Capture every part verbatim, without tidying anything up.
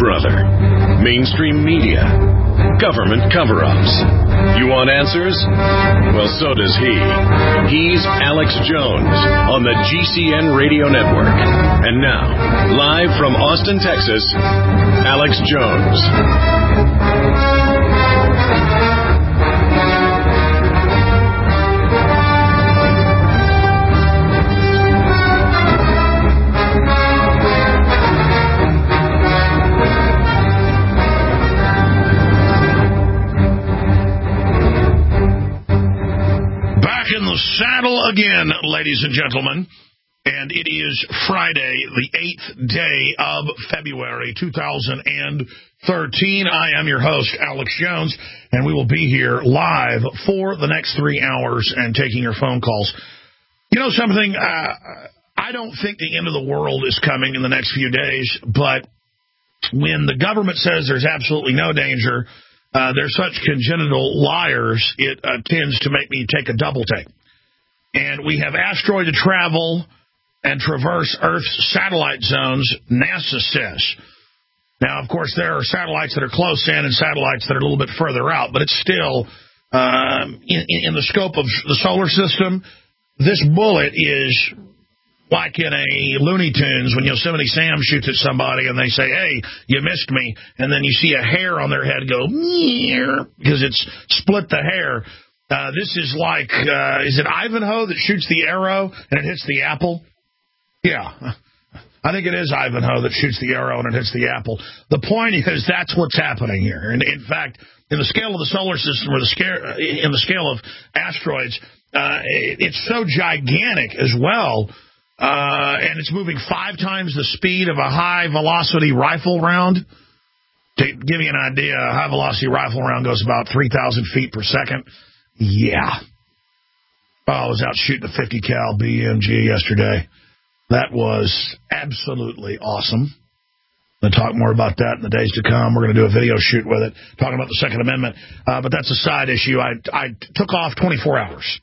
or other. Mainstream media. Government cover-ups. You want answers? Well, so does he. He's Alex Jones on the G C N Radio Network. And now, live from Austin, Texas, Alex Jones. Saddle again, ladies and gentlemen, and it is Friday, the eighth day of February, two thousand thirteen. I am your host, Alex Jones, and we will be here live for the next three hours and taking your phone calls. You know something? Uh, I don't think the end of the world is coming in the next few days, but when the government says there's absolutely no danger, uh, they're such congenital liars, it uh, tends to make me take a double take. And we have asteroid to travel and traverse Earth's satellite zones, NASA says. Now, of course, there are satellites that are close in and satellites that are a little bit further out, but it's still, um, in, in the scope of the solar system, this bullet is like in a Looney Tunes when Yosemite Sam shoots at somebody and they say, hey, you missed me, and then you see a hair on their head go, because it's split the hair. Uh, this is like, uh, is it Ivanhoe that shoots the arrow and it hits the apple? Yeah, I think it is Ivanhoe that shoots the arrow and it hits the apple. The point is that's what's happening here. And in fact, in the scale of the solar system or the scale, in the scale of asteroids, uh, it's so gigantic as well. Uh, and it's moving five times the speed of a high-velocity rifle round. To give you an idea, a high-velocity rifle round goes about three thousand feet per second. Yeah. Oh, I was out shooting a fifty cal B M G yesterday. That was absolutely awesome. We'll talk more about that in the days to come. We're going to do a video shoot with it, talking about the Second Amendment. Uh, but that's a side issue. I, I took off twenty-four hours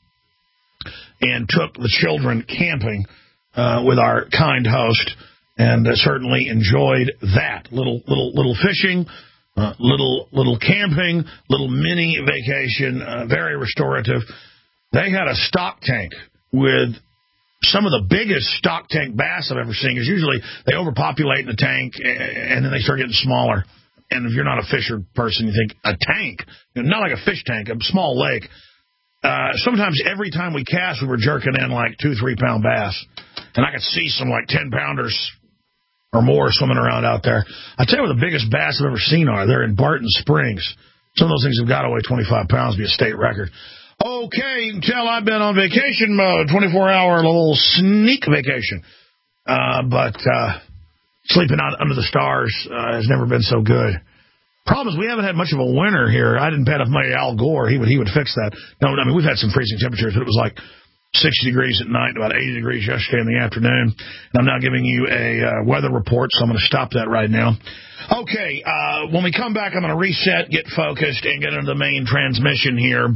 and took the children camping uh, with our kind host, and uh, certainly enjoyed that. Little, little, little fishing. Uh, little little camping, little mini vacation, uh, very restorative. They had a stock tank with some of the biggest stock tank bass I've ever seen. Because usually they overpopulate in the tank and then they start getting smaller. And if you're not a fisher person, you think a tank, you know, not like a fish tank, a small lake. Uh, sometimes every time we cast, we were jerking in like two, three pound bass, and I could see some like ten pounders. Or more swimming around out there. I tell you what the biggest bass I've ever seen are. They're in Barton Springs. Some of those things have got to weigh twenty-five pounds, be a state record. Okay, you can tell I've been on vacation mode, twenty-four hour little sneak vacation. Uh, but uh, sleeping out under the stars uh, has never been so good. Problem is we haven't had much of a winter here. I didn't pay enough money to Al Gore. He would he would fix that. No, I mean we've had some freezing temperatures, but it was like sixty degrees at night, about eighty degrees yesterday in the afternoon. And I'm now giving you a uh, weather report, so I'm going to stop that right now. Okay, uh, when we come back, I'm going to reset, get focused, and get into the main transmission here.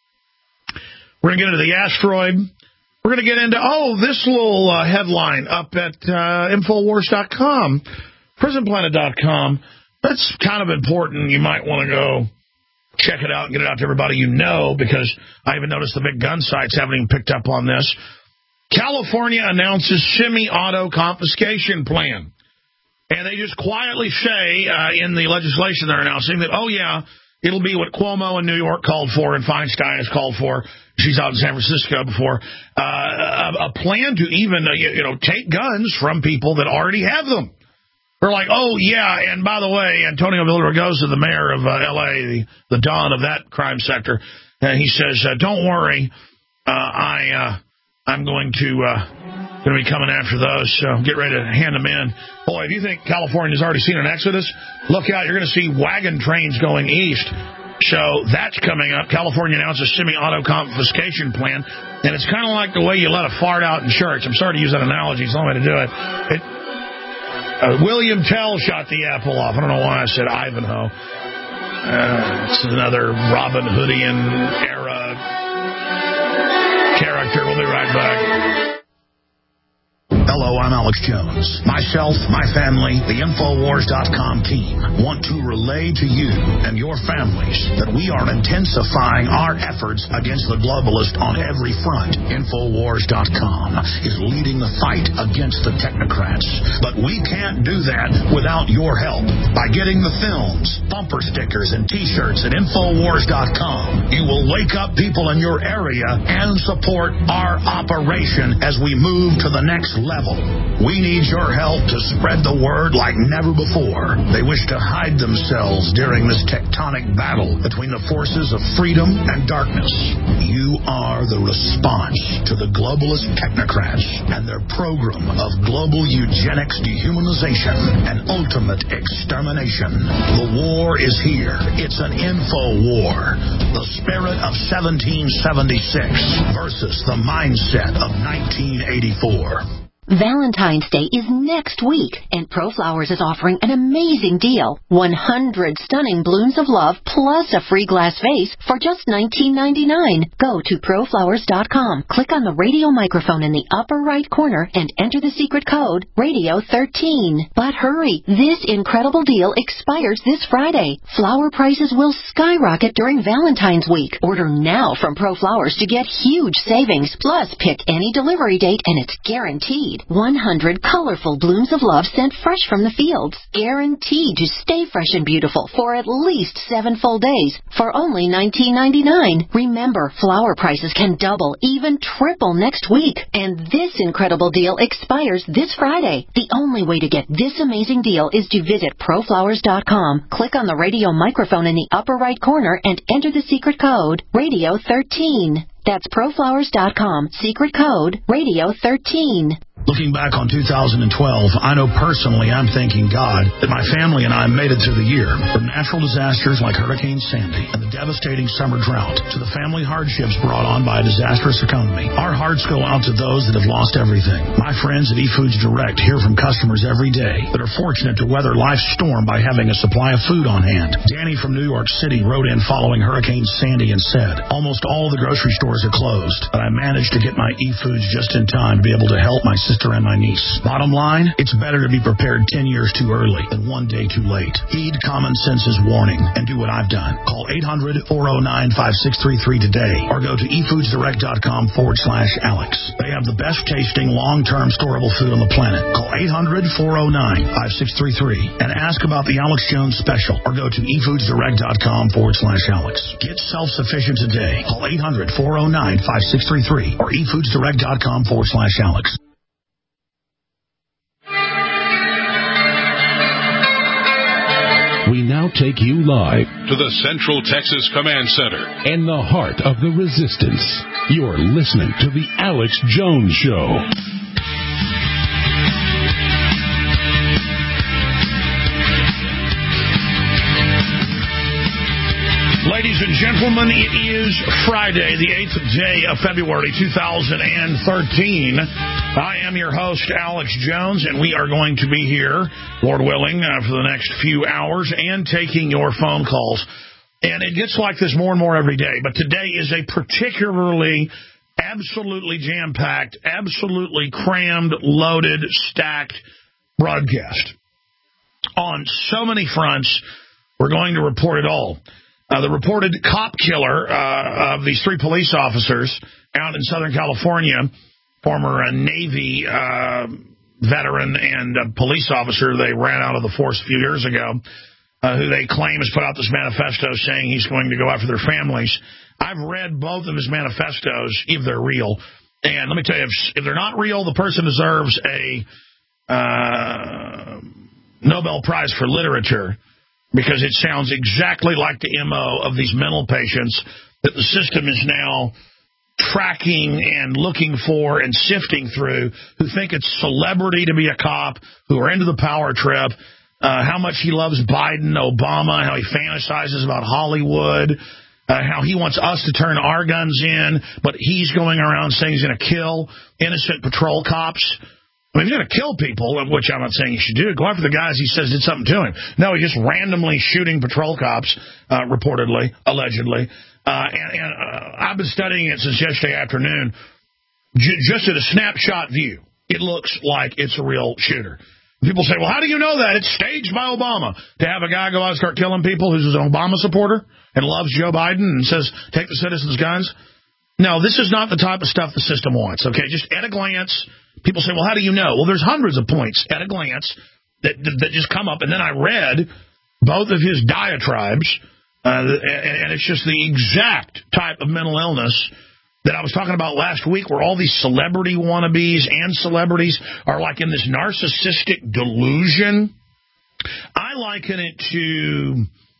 We're going to get into the asteroid. We're going to get into, oh, this little uh, headline up at uh, Infowars dot com, Prison Planet dot com. That's kind of important. You might want to go check it out and get it out to everybody you know, because I even noticed the big gun sites haven't even picked up on this. California announces semi-auto confiscation plan. And they just quietly say uh, in the legislation they're announcing that, oh, yeah, it'll be what Cuomo in New York called for and Feinstein has called for. She's out in San Francisco before. Uh, a, a plan to even, uh, you, you know, take guns from people that already have them. They're like, oh, yeah, and by the way, Antonio Villaraigosa, the mayor of uh, L A, the, the don of that crime sector, uh, he says, uh, don't worry, uh, I, uh, I'm going to uh, going to be coming after those, so get ready to hand them in. Boy, if you think California's already seen an exodus, look out, you're going to see wagon trains going east. So that's coming up. California announced a semi-auto confiscation plan, and it's kind of like the way you let a fart out in church. I'm sorry to use that analogy. It's the only way to do it. It Uh, William Tell shot the apple off. I don't know why I said Ivanhoe. Uh, it's another Robin Hoodian era character. We'll be right back. L Hello, I'm Alex Jones. Myself, my family, the Infowars dot com team want to relay to you and your families that we are intensifying our efforts against the globalist on every front. Infowars dot com is leading the fight against the technocrats. But we can't do that without your help. By getting the films, bumper stickers, and T-shirts at Infowars dot com, you will wake up people in your area and support our operation as we move to the next level. We need your help to spread the word like never before. They wish to hide themselves during this tectonic battle between the forces of freedom and darkness. You are the response to the globalist technocrats and their program of global eugenics, dehumanization, and ultimate extermination. The war is here. It's an info war. The spirit of seventeen seventy-six versus the mindset of nineteen eighty-four. Valentine's Day is next week, and ProFlowers is offering an amazing deal. one hundred stunning blooms of love plus a free glass vase for just nineteen ninety-nine. Go to ProFlowers dot com, click on the radio microphone in the upper right corner, and enter the secret code, radio thirteen. But hurry, this incredible deal expires this Friday. Flower prices will skyrocket during Valentine's week. Order now from ProFlowers to get huge savings. Plus, pick any delivery date, and it's guaranteed. one hundred colorful blooms of love sent fresh from the fields. Guaranteed to stay fresh and beautiful for at least seven full days for only nineteen ninety-nine. Remember, flower prices can double, even triple next week. And this incredible deal expires this Friday. The only way to get this amazing deal is to visit ProFlowers dot com. Click on the radio microphone in the upper right corner and enter the secret code, radio thirteen. That's ProFlowers dot com, secret code, radio thirteen. Looking back on two thousand twelve, I know personally I'm thanking God that my family and I made it through the year. From natural disasters like Hurricane Sandy and the devastating summer drought to the family hardships brought on by a disastrous economy, our hearts go out to those that have lost everything. My friends at eFoods Direct hear from customers every day that are fortunate to weather life's storm by having a supply of food on hand. Danny from New York City wrote in following Hurricane Sandy and said, almost all the grocery stores are closed, but I managed to get my eFoods just in time to be able to help my sister and my niece. Bottom line, it's better to be prepared ten years too early than one day too late. Heed common sense's warning and do what I've done. Call eight hundred, four oh nine, five six three three today or go to eFoodsDirect.com forward slash Alex. They have the best tasting long-term storable food on the planet. Call eight hundred, four oh nine, five six three three and ask about the Alex Jones special or go to eFoodsDirect.com forward slash Alex. Get self-sufficient today. Call eight hundred, four oh nine, five six three three or eFoodsDirect.com forward slash Alex. We now take you live to the Central Texas Command Center in the heart of the resistance. You're listening to The Alex Jones Show. Ladies and gentlemen, it is Friday, the eighth day of February, two thousand thirteen. I am your host, Alex Jones, and we are going to be here, Lord willing, uh, for the next few hours and taking your phone calls. And it gets like this more and more every day, but today is a particularly absolutely jam-packed, absolutely crammed, loaded, stacked broadcast. On so many fronts, we're going to report it all. Uh, the reported cop killer uh, of these three police officers out in Southern California, former uh, Navy uh, veteran and uh, police officer, they ran out of the force a few years ago, uh, who they claim has put out this manifesto saying he's going to go after their families. I've read both of his manifestos, if they're real. And let me tell you, if, if they're not real, the person deserves a uh, Nobel Prize for Literature, because it sounds exactly like the M O of these mental patients that the system is now tracking and looking for and sifting through, who think it's celebrity to be a cop, who are into the power trip, uh, how much he loves Biden, Obama, how he fantasizes about Hollywood, uh, how he wants us to turn our guns in, but he's going around saying he's going to kill innocent patrol cops. I mean, he's going to kill people, which I'm not saying he should do. Go after the guys he says did something to him. No, he's just randomly shooting patrol cops, uh, reportedly, allegedly. Uh, and and uh, I've been studying it since yesterday afternoon, j- just at a snapshot view. it looks like it's a real shooter. People say, well, how do you know that? It's staged by Obama. To have a guy go out and start killing people who's an Obama supporter and loves Joe Biden and says, take the citizens' guns. No, this is not the type of stuff the system wants, okay? Just at a glance, people say, well, how do you know? Well, there's hundreds of points at a glance that, that, that just come up. And then I read both of his diatribes, uh, and, and it's just the exact type of mental illness that I was talking about last week, where all these celebrity wannabes and celebrities are like in this narcissistic delusion. I liken it to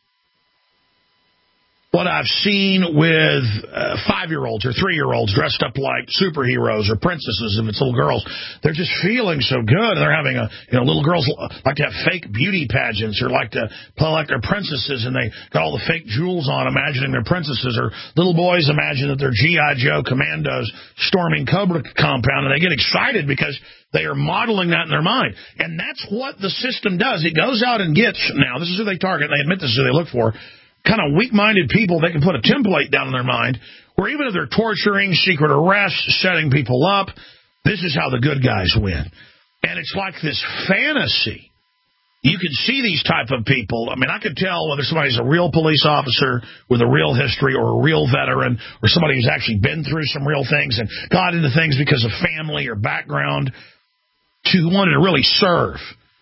what I've seen with uh, five-year-olds or three-year-olds dressed up like superheroes or princesses if it's little girls. They're just feeling so good. They're having a, you know, little girls like to have fake beauty pageants or like to play like they're princesses, and they got all the fake jewels on, imagining they're princesses. Or little boys imagine that they're G I Joe commandos storming Cobra compound, and they get excited because they are modeling that in their mind. And that's what the system does. It goes out and gets, now, this is who they target, and they admit this is who they look for, kind of weak-minded people. They can put a template down in their mind where even if they're torturing, secret arrests, setting people up, this is how the good guys win. And it's like this fantasy. You can see these type of people. I mean, I could tell whether somebody's a real police officer with a real history or a real veteran or somebody who's actually been through some real things and got into things because of family or background, to who wanted to really serve.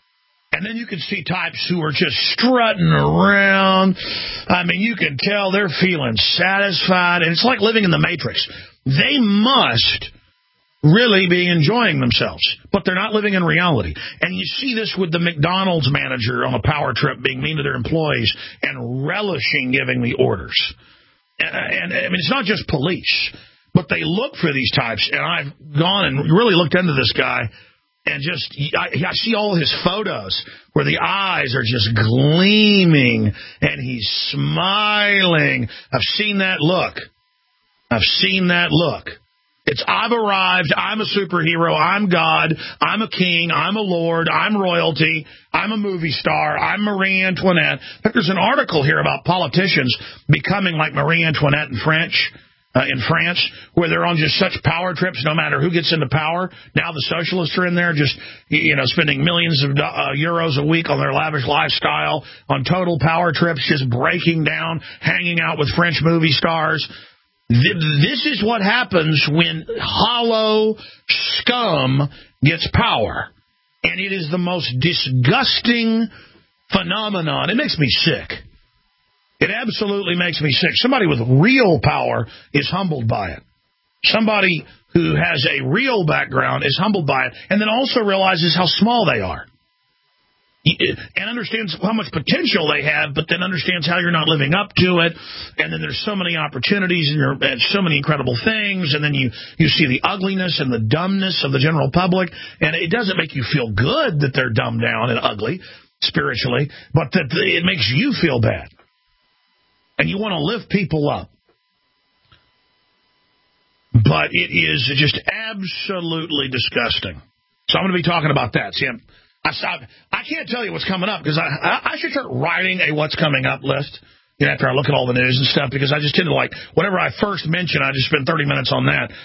And then you can see types who are just strutting around. I mean, you can tell they're feeling satisfied. And it's like living in the Matrix. They must really be enjoying themselves, but they're not living in reality. And you see this with the McDonald's manager on a power trip being mean to their employees and relishing giving the orders. And, and I mean, it's not just police, but they look for these types. And I've gone and really looked into this guy. And just, I, I see all his photos where the eyes are just gleaming and he's smiling. I've seen that look. I've seen that look. It's, I've arrived. I'm a superhero. I'm God. I'm a king. I'm a lord. I'm royalty. I'm a movie star. I'm Marie Antoinette. In fact, there's an article here about politicians becoming like Marie Antoinette in French. Uh, in France, where they're on just such power trips, no matter who gets into power. Now the socialists are in there just, you know, spending millions of uh, euros a week on their lavish lifestyle, on total power trips, just breaking down, hanging out with French movie stars. Th- this is what happens when hollow scum gets power. And it is the most disgusting phenomenon. It makes me sick. It absolutely makes me sick. Somebody with real power is humbled by it. Somebody who has a real background is humbled by it, and then also realizes how small they are. And understands how much potential they have, but then understands how you're not living up to it. And then there's so many opportunities and, you're, and so many incredible things. And then you, you see the ugliness and the dumbness of the general public. And it doesn't make you feel good that they're dumbed down and ugly spiritually, but that it makes you feel bad. And you want to lift people up. But it is just absolutely disgusting. So I'm going to be talking about that. See, I'm, I, I can't tell you what's coming up because I, I, I should start writing a what's coming up list, you know, after I look at all the news and stuff, because I just tend to like, whatever I first mention, I just spend thirty minutes on that.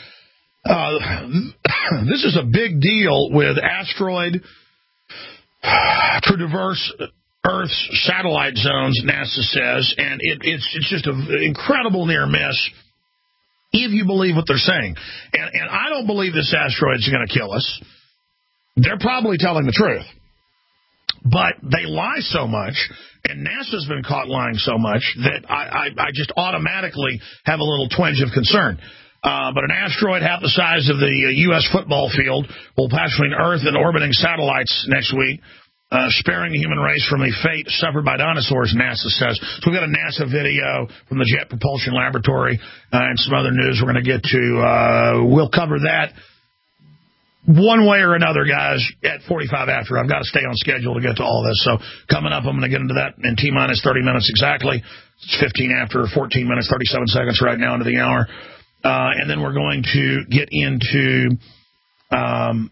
Uh, this is a big deal with asteroid to diverse Earth's satellite zones, NASA says, and it, it's it's just an incredible near miss if you believe what they're saying. And, and I don't believe this asteroid is going to kill us. They're probably telling the truth. But they lie so much, and NASA's been caught lying so much, that I, I, I just automatically have a little twinge of concern. Uh, but an asteroid half the size of the U S football field will pass between Earth and orbiting satellites next week. Uh, sparing the human race from the fate suffered by dinosaurs, NASA says. So we've got a NASA video from the Jet Propulsion Laboratory uh, and some other news we're going to get to. Uh, we'll cover that one way or another, guys, at forty-five after. I've got to stay on schedule to get to all this. So coming up, I'm going to get into that in T-minus thirty minutes exactly. It's fifteen after, fourteen minutes, thirty-seven seconds right now into the hour. Uh, and then we're going to get into... Um,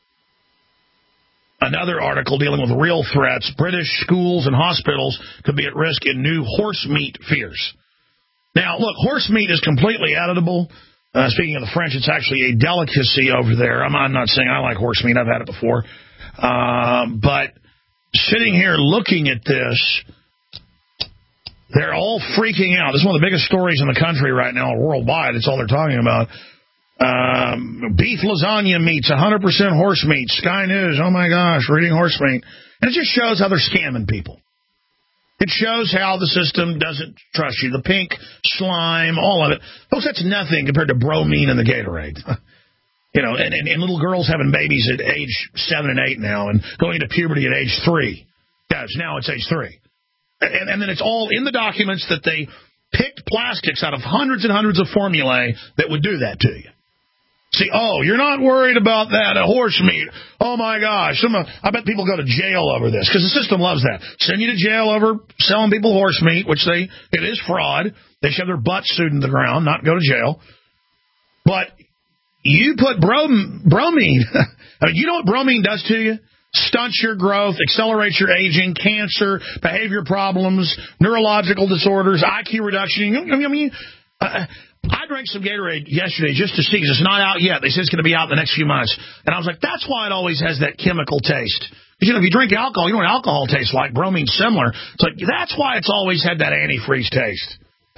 Another article dealing with real threats. British schools and hospitals could be at risk in new horse meat fears. Now, look, horse meat is completely editable. Uh, speaking of the French, it's actually a delicacy over there. I'm, I'm not saying I like horse meat. I've had it before. Uh, but sitting here looking at this, they're all freaking out. This is one of the biggest stories in the country right now, worldwide. It's all they're talking about. Um, beef lasagna meats, one hundred percent horse meat. Sky News, oh my gosh, we're eating horse meat. And it just shows how they're scamming people. It shows how the system doesn't trust you. The pink slime, all of it. Folks, that's nothing compared to bromine and the Gatorade. You know, and, and, and little girls having babies at age seven and eight now and going into puberty at age three. Guys, now it's age three. And, and then it's all in the documents that they picked plastics out of hundreds and hundreds of formulae that would do that to you. See, oh, you're not worried about that, a horse meat. Oh, my gosh. Some, uh, I bet people go to jail over this because the system loves that. Send you to jail over selling people horse meat, which they it is fraud. They shove their butts sued in the ground, not go to jail. But you put brom, bromine. I mean, you know what bromine does to you? Stunts your growth, accelerates your aging, cancer, behavior problems, neurological disorders, I Q reduction. I mean, uh, I drank some Gatorade yesterday just to see, because it's not out yet. They said it's going to be out in the next few months. And I was like, that's why it always has that chemical taste. Because, you know, if you drink alcohol, you know what alcohol tastes like. Bromine's similar. It's like, that's why it's always had that antifreeze taste.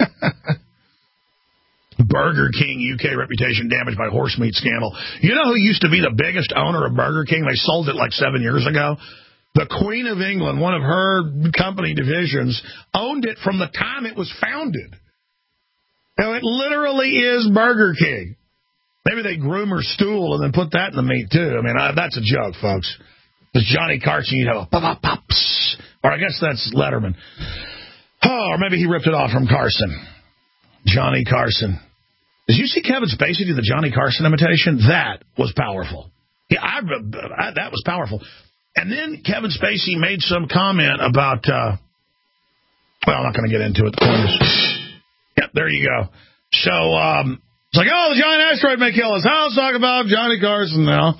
Burger King U K reputation damaged by horse meat scandal. You know who used to be the biggest owner of Burger King? They sold it like seven years ago. The Queen of England, one of her company divisions, owned it from the time it was founded. Now, it literally is Burger King. Maybe they groom her stool and then put that in the meat, too. I mean, I, that's a joke, folks. It's Johnny Carson, you know, pop, pop, pops. Or I guess that's Letterman. Oh, or maybe he ripped it off from Carson. Johnny Carson. Did you see Kevin Spacey do the Johnny Carson imitation? That was powerful. Yeah, I, I, that was powerful. And then Kevin Spacey made some comment about, uh, well, I'm not going to get into it. The Yep, there you go. So, um, it's like, oh, the giant asteroid may kill us. Now let's talk about Johnny Carson now.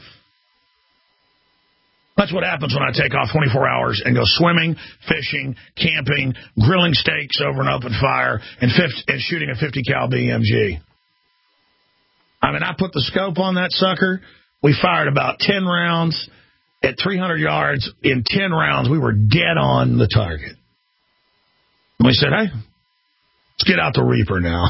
That's what happens when I take off twenty-four hours and go swimming, fishing, camping, grilling steaks over an open fire, and, fifty, and shooting a fifty cal B M G. I mean, I put the scope on that sucker. We fired about ten rounds at three hundred yards. In ten rounds, we were dead on the target. And we said, hey, let's get out the Reaper now.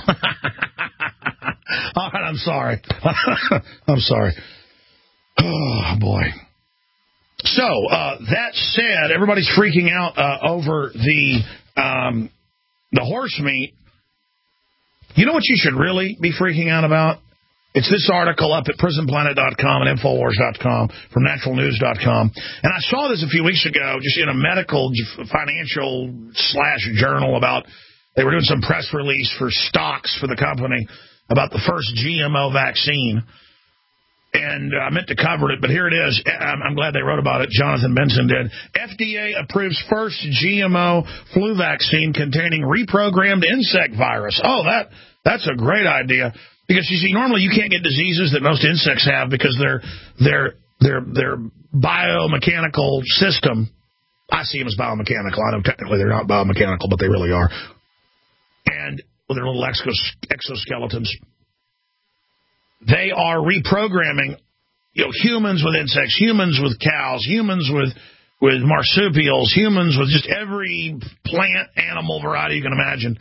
All right, I'm sorry. I'm sorry. Oh, boy. So, uh, that said, everybody's freaking out uh, over the um, the horse meat. You know what you should really be freaking out about? It's this article up at prison planet dot com and infowars dot com from natural news dot com. And I saw this a few weeks ago just in a medical financial slash journal about, they were doing some press release for stocks for the company about the first G M O vaccine. And I meant to cover it, but here it is. I'm glad they wrote about it. Jonathan Benson did. F D A approves first G M O flu vaccine containing reprogrammed insect virus. Oh, that that's a great idea. Because, you see, normally you can't get diseases that most insects have because their their their their biomechanical system, I see them as biomechanical. I know technically they're not biomechanical, but they really are. And with their little exos- exoskeletons, they are reprogramming, you know, humans with insects, humans with cows, humans with with marsupials, humans with just every plant, animal variety you can imagine.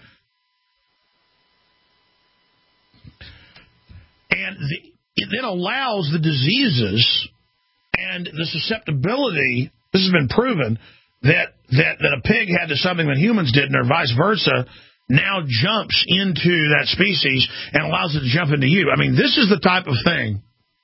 And the, it then allows the diseases and the susceptibility, this has been proven, that, that, that a pig had to something that humans didn't, or vice versa, now jumps into that species and allows it to jump into you. I mean, this is the type of thing.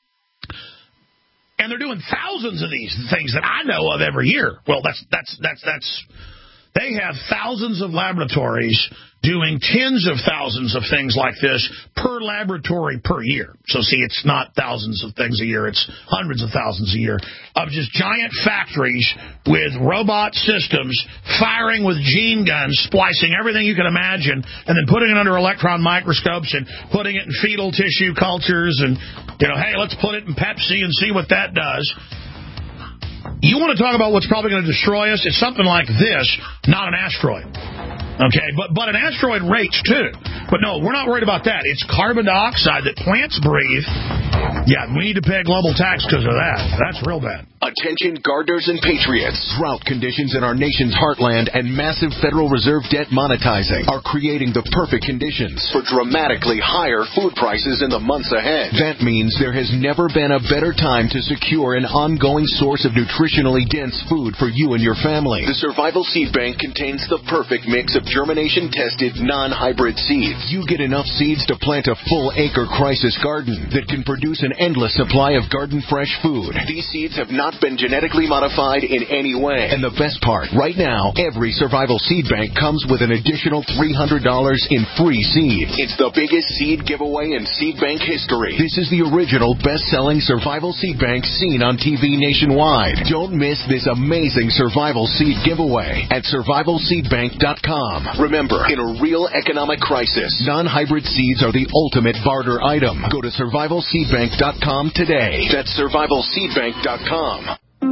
And they're doing thousands of these things that I know of every year. Well, that's that's that's that's they have thousands of laboratories doing tens of thousands of things like this per laboratory per year. So, see, it's not thousands of things a year. It's hundreds of thousands a year of just giant factories with robot systems firing with gene guns, splicing everything you can imagine, and then putting it under electron microscopes and putting it in fetal tissue cultures and, you know, hey, let's put it in Pepsi and see what that does. You want to talk about what's probably going to destroy us? It's something like this, not an asteroid. Okay, but but an asteroid rates, too. But no, we're not worried about that. It's carbon dioxide that plants breathe. Yeah, we need to pay a global tax because of that. That's real bad. Attention gardeners and patriots. Drought conditions in our nation's heartland and massive Federal Reserve debt monetizing are creating the perfect conditions for dramatically higher food prices in the months ahead. That means there has never been a better time to secure an ongoing source of nutritionally dense food for you and your family. The Survival Seed Bank contains the perfect mix of germination-tested, non-hybrid seeds. You get enough seeds to plant a full-acre crisis garden that can produce an endless supply of garden-fresh food. These seeds have not been genetically modified in any way. And the best part, right now, every Survival Seed Bank comes with an additional three hundred dollars in free seeds. It's the biggest seed giveaway in seed bank history. This is the original best-selling Survival Seed Bank seen on T V nationwide. Don't miss this amazing Survival Seed giveaway at survival seed bank dot com. Remember, in a real economic crisis, non-hybrid seeds are the ultimate barter item. Go to survival seed bank dot com today. That's survival seed bank dot com.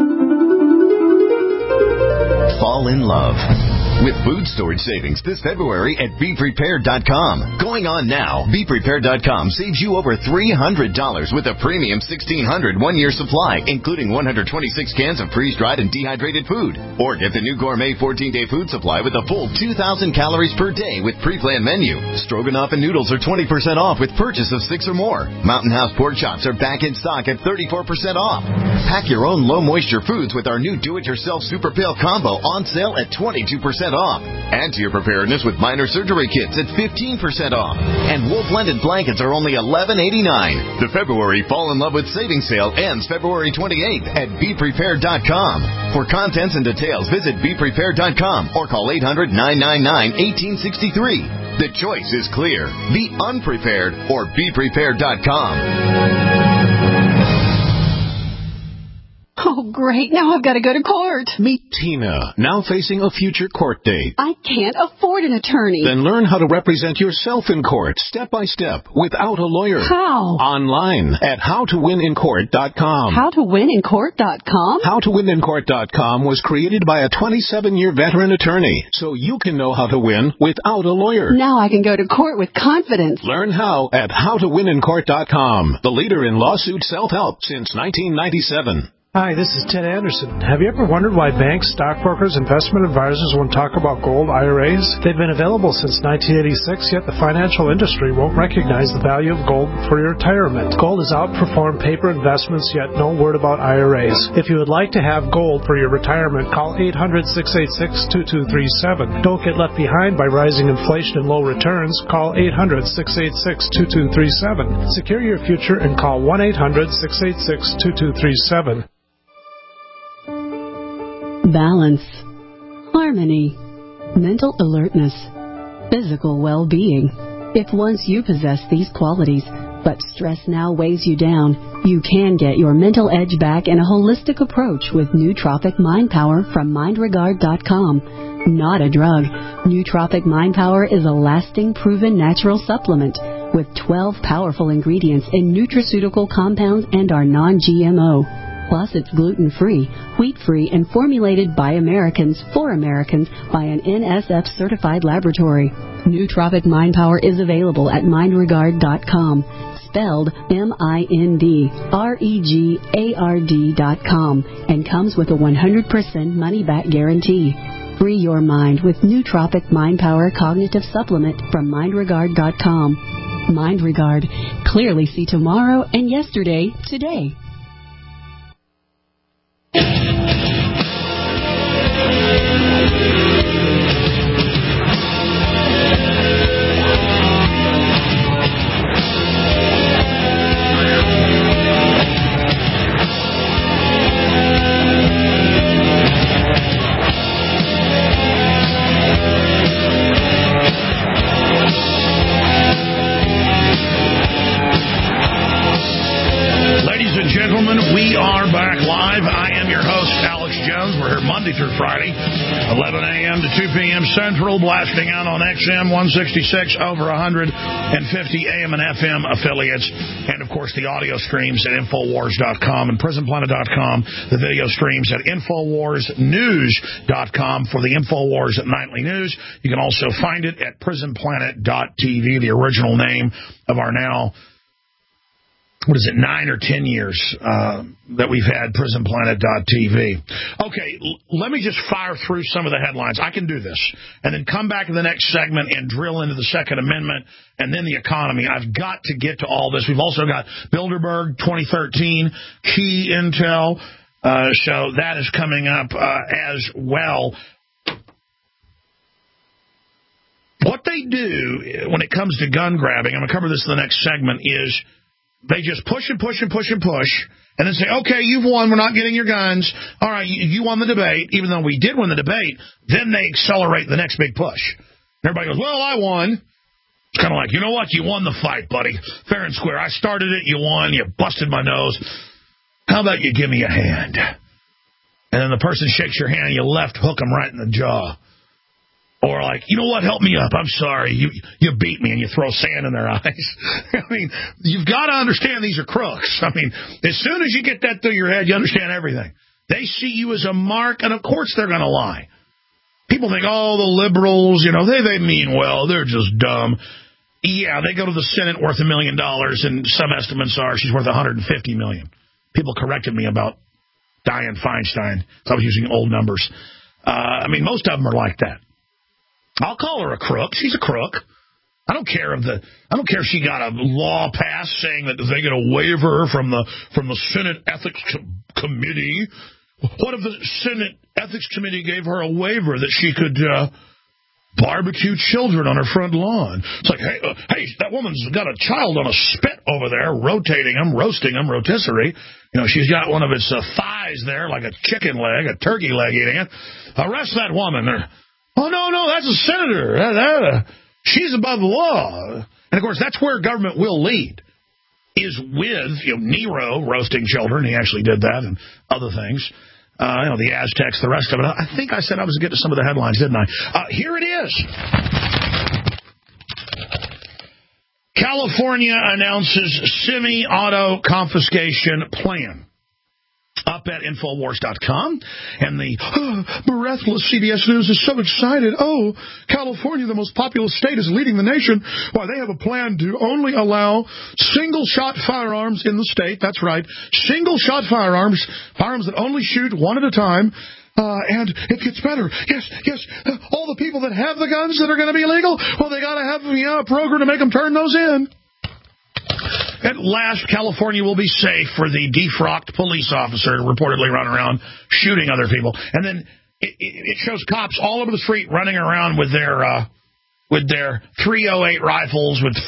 Fall in love with food storage savings this February at be prepared dot com. Going on now, be prepared dot com saves you over three hundred dollars with a premium sixteen hundred one-year supply, including one hundred twenty-six cans of freeze-dried and dehydrated food. Or get the new gourmet fourteen-day food supply with a full two thousand calories per day with pre-planned menu. Stroganoff and noodles are twenty percent off with purchase of six or more. Mountain House pork chops are back in stock at thirty-four percent off. Pack your own low-moisture foods with our new do-it-yourself Super Pail Combo on sale at twenty-two percent off. Add to your preparedness with minor surgery kits at fifteen percent off. And wool blended blankets are only eleven eighty-nine. The February Fall in Love with Savings Sale ends February twenty-eighth at be prepared dot com. For contents and details, visit be prepared dot com or call eight hundred nine nine nine one eight six three. The choice is clear. Be unprepared or be prepared dot com. Oh, great. Now I've got to go to court. Meet Tina, now facing a future court date. I can't afford an attorney. Then learn how to represent yourself in court, step by step, without a lawyer. How? Online at how to win in court dot com. how to win in court dot com? how to win in court dot com was created by a twenty-seven-year veteran attorney, so you can know how to win without a lawyer. Now I can go to court with confidence. Learn how at how to win in court dot com, the leader in lawsuit self-help since nineteen ninety-seven. Hi, this is Ted Anderson. Have you ever wondered why banks, stockbrokers, investment advisors won't talk about gold I R As? They've been available since nineteen eighty-six, yet the financial industry won't recognize the value of gold for your retirement. Gold has outperformed paper investments, yet no word about I R As. If you would like to have gold for your retirement, call eight hundred, six eight six, two two three seven. Don't get left behind by rising inflation and low returns. Call eight hundred, six eight six, two two three seven. Secure your future and call one eight hundred, six eight six, two two three seven. Balance, harmony, mental alertness, physical well-being. If once you possess these qualities, but stress now weighs you down, you can get your mental edge back in a holistic approach with Nootropic Mind Power from mind regard dot com. Not a drug. Nootropic Mind Power is a lasting, proven natural supplement with twelve powerful ingredients in nutraceutical compounds and are non G M O. Plus, it's gluten-free, wheat-free, and formulated by Americans for Americans by an N S F-certified laboratory. Nootropic Mind Power is available at mind regard dot com, spelled M I N D R E G A R D dot com, and comes with a one hundred percent money-back guarantee. Free your mind with Nootropic Mind Power Cognitive Supplement from mind regard dot com. Mind Regard. Clearly see tomorrow and yesterday today. host, Alex Jones. We're here Monday through Friday, eleven a.m. to two p.m. Central, blasting out on X M one sixty-six, over one hundred fifty A M and F M affiliates, and, of course, the audio streams at Infowars dot com and Prison Planet dot com, the video streams at Infowars News dot com for the Infowars Nightly News. You can also find it at Prison Planet dot T V, the original name of our now, what is it, nine or ten years uh, that we've had Prison Planet dot T V. Okay, l- let me just fire through some of the headlines. I can do this. And then come back in the next segment and drill into the Second Amendment and then the economy. I've got to get to all this. We've also got Bilderberg twenty thirteen, key intel. Uh, so that is coming up uh, as well. What they do when it comes to gun grabbing, I'm going to cover this in the next segment, is they just push and push and push and push, and then say, okay, you've won, we're not getting your guns. All right, you, you won the debate, even though we did win the debate. Then they accelerate the next big push. And everybody goes, well, I won. It's kind of like, you know what? You won the fight, buddy. Fair and square. I started it, you won, you busted my nose. How about you give me a hand? And then the person shakes your hand, and you left hook them right in the jaw. Or like, you know what, help me up. I'm sorry. You you beat me, and you throw sand in their eyes. I mean, you've got to understand these are crooks. I mean, as soon as you get that through your head, you understand everything. They see you as a mark, and of course they're going to lie. People think, oh, the liberals, you know, they, they mean well. They're just dumb. Yeah, they go to the Senate worth a million dollars, and some estimates are she's worth one hundred fifty million dollars. People corrected me about Dianne Feinstein, so I was using old numbers. Uh, I mean, most of them are like that. I'll call her a crook. She's a crook. I don't care if the I don't care if she got a law passed saying that they get a waiver from the from the Senate Ethics Co- Committee. What if the Senate Ethics Committee gave her a waiver that she could uh, barbecue children on her front lawn? It's like, hey, uh, hey, that woman's got a child on a spit over there, rotating them, roasting them, rotisserie. You know, she's got one of its uh, thighs there, like a chicken leg, a turkey leg eating it. Arrest that woman. They're, Oh, no, no, that's a senator. That, that, uh, she's above the law. And, of course, that's where government will lead, is with, you know, Nero roasting children. He actually did that and other things. Uh, you know, the Aztecs, the rest of it. I think I said I was going to get to some of the headlines, didn't I? Uh, here it is. California announces semi-auto confiscation plan. Up at Infowars dot com, and the oh, breathless C B S News is so excited. Oh, California, the most populous state, is leading the nation. Why, they have a plan to only allow single-shot firearms in the state. That's right, single-shot firearms, firearms that only shoot one at a time. Uh, and it gets better. Yes, yes, uh, all the people that have the guns that are going to be illegal, well, they got to have you know, a program to make them turn those in. At last, California will be safe for the defrocked police officer reportedly running around shooting other people. And then it, it shows cops all over the street running around with their uh, with their three oh eight rifles. With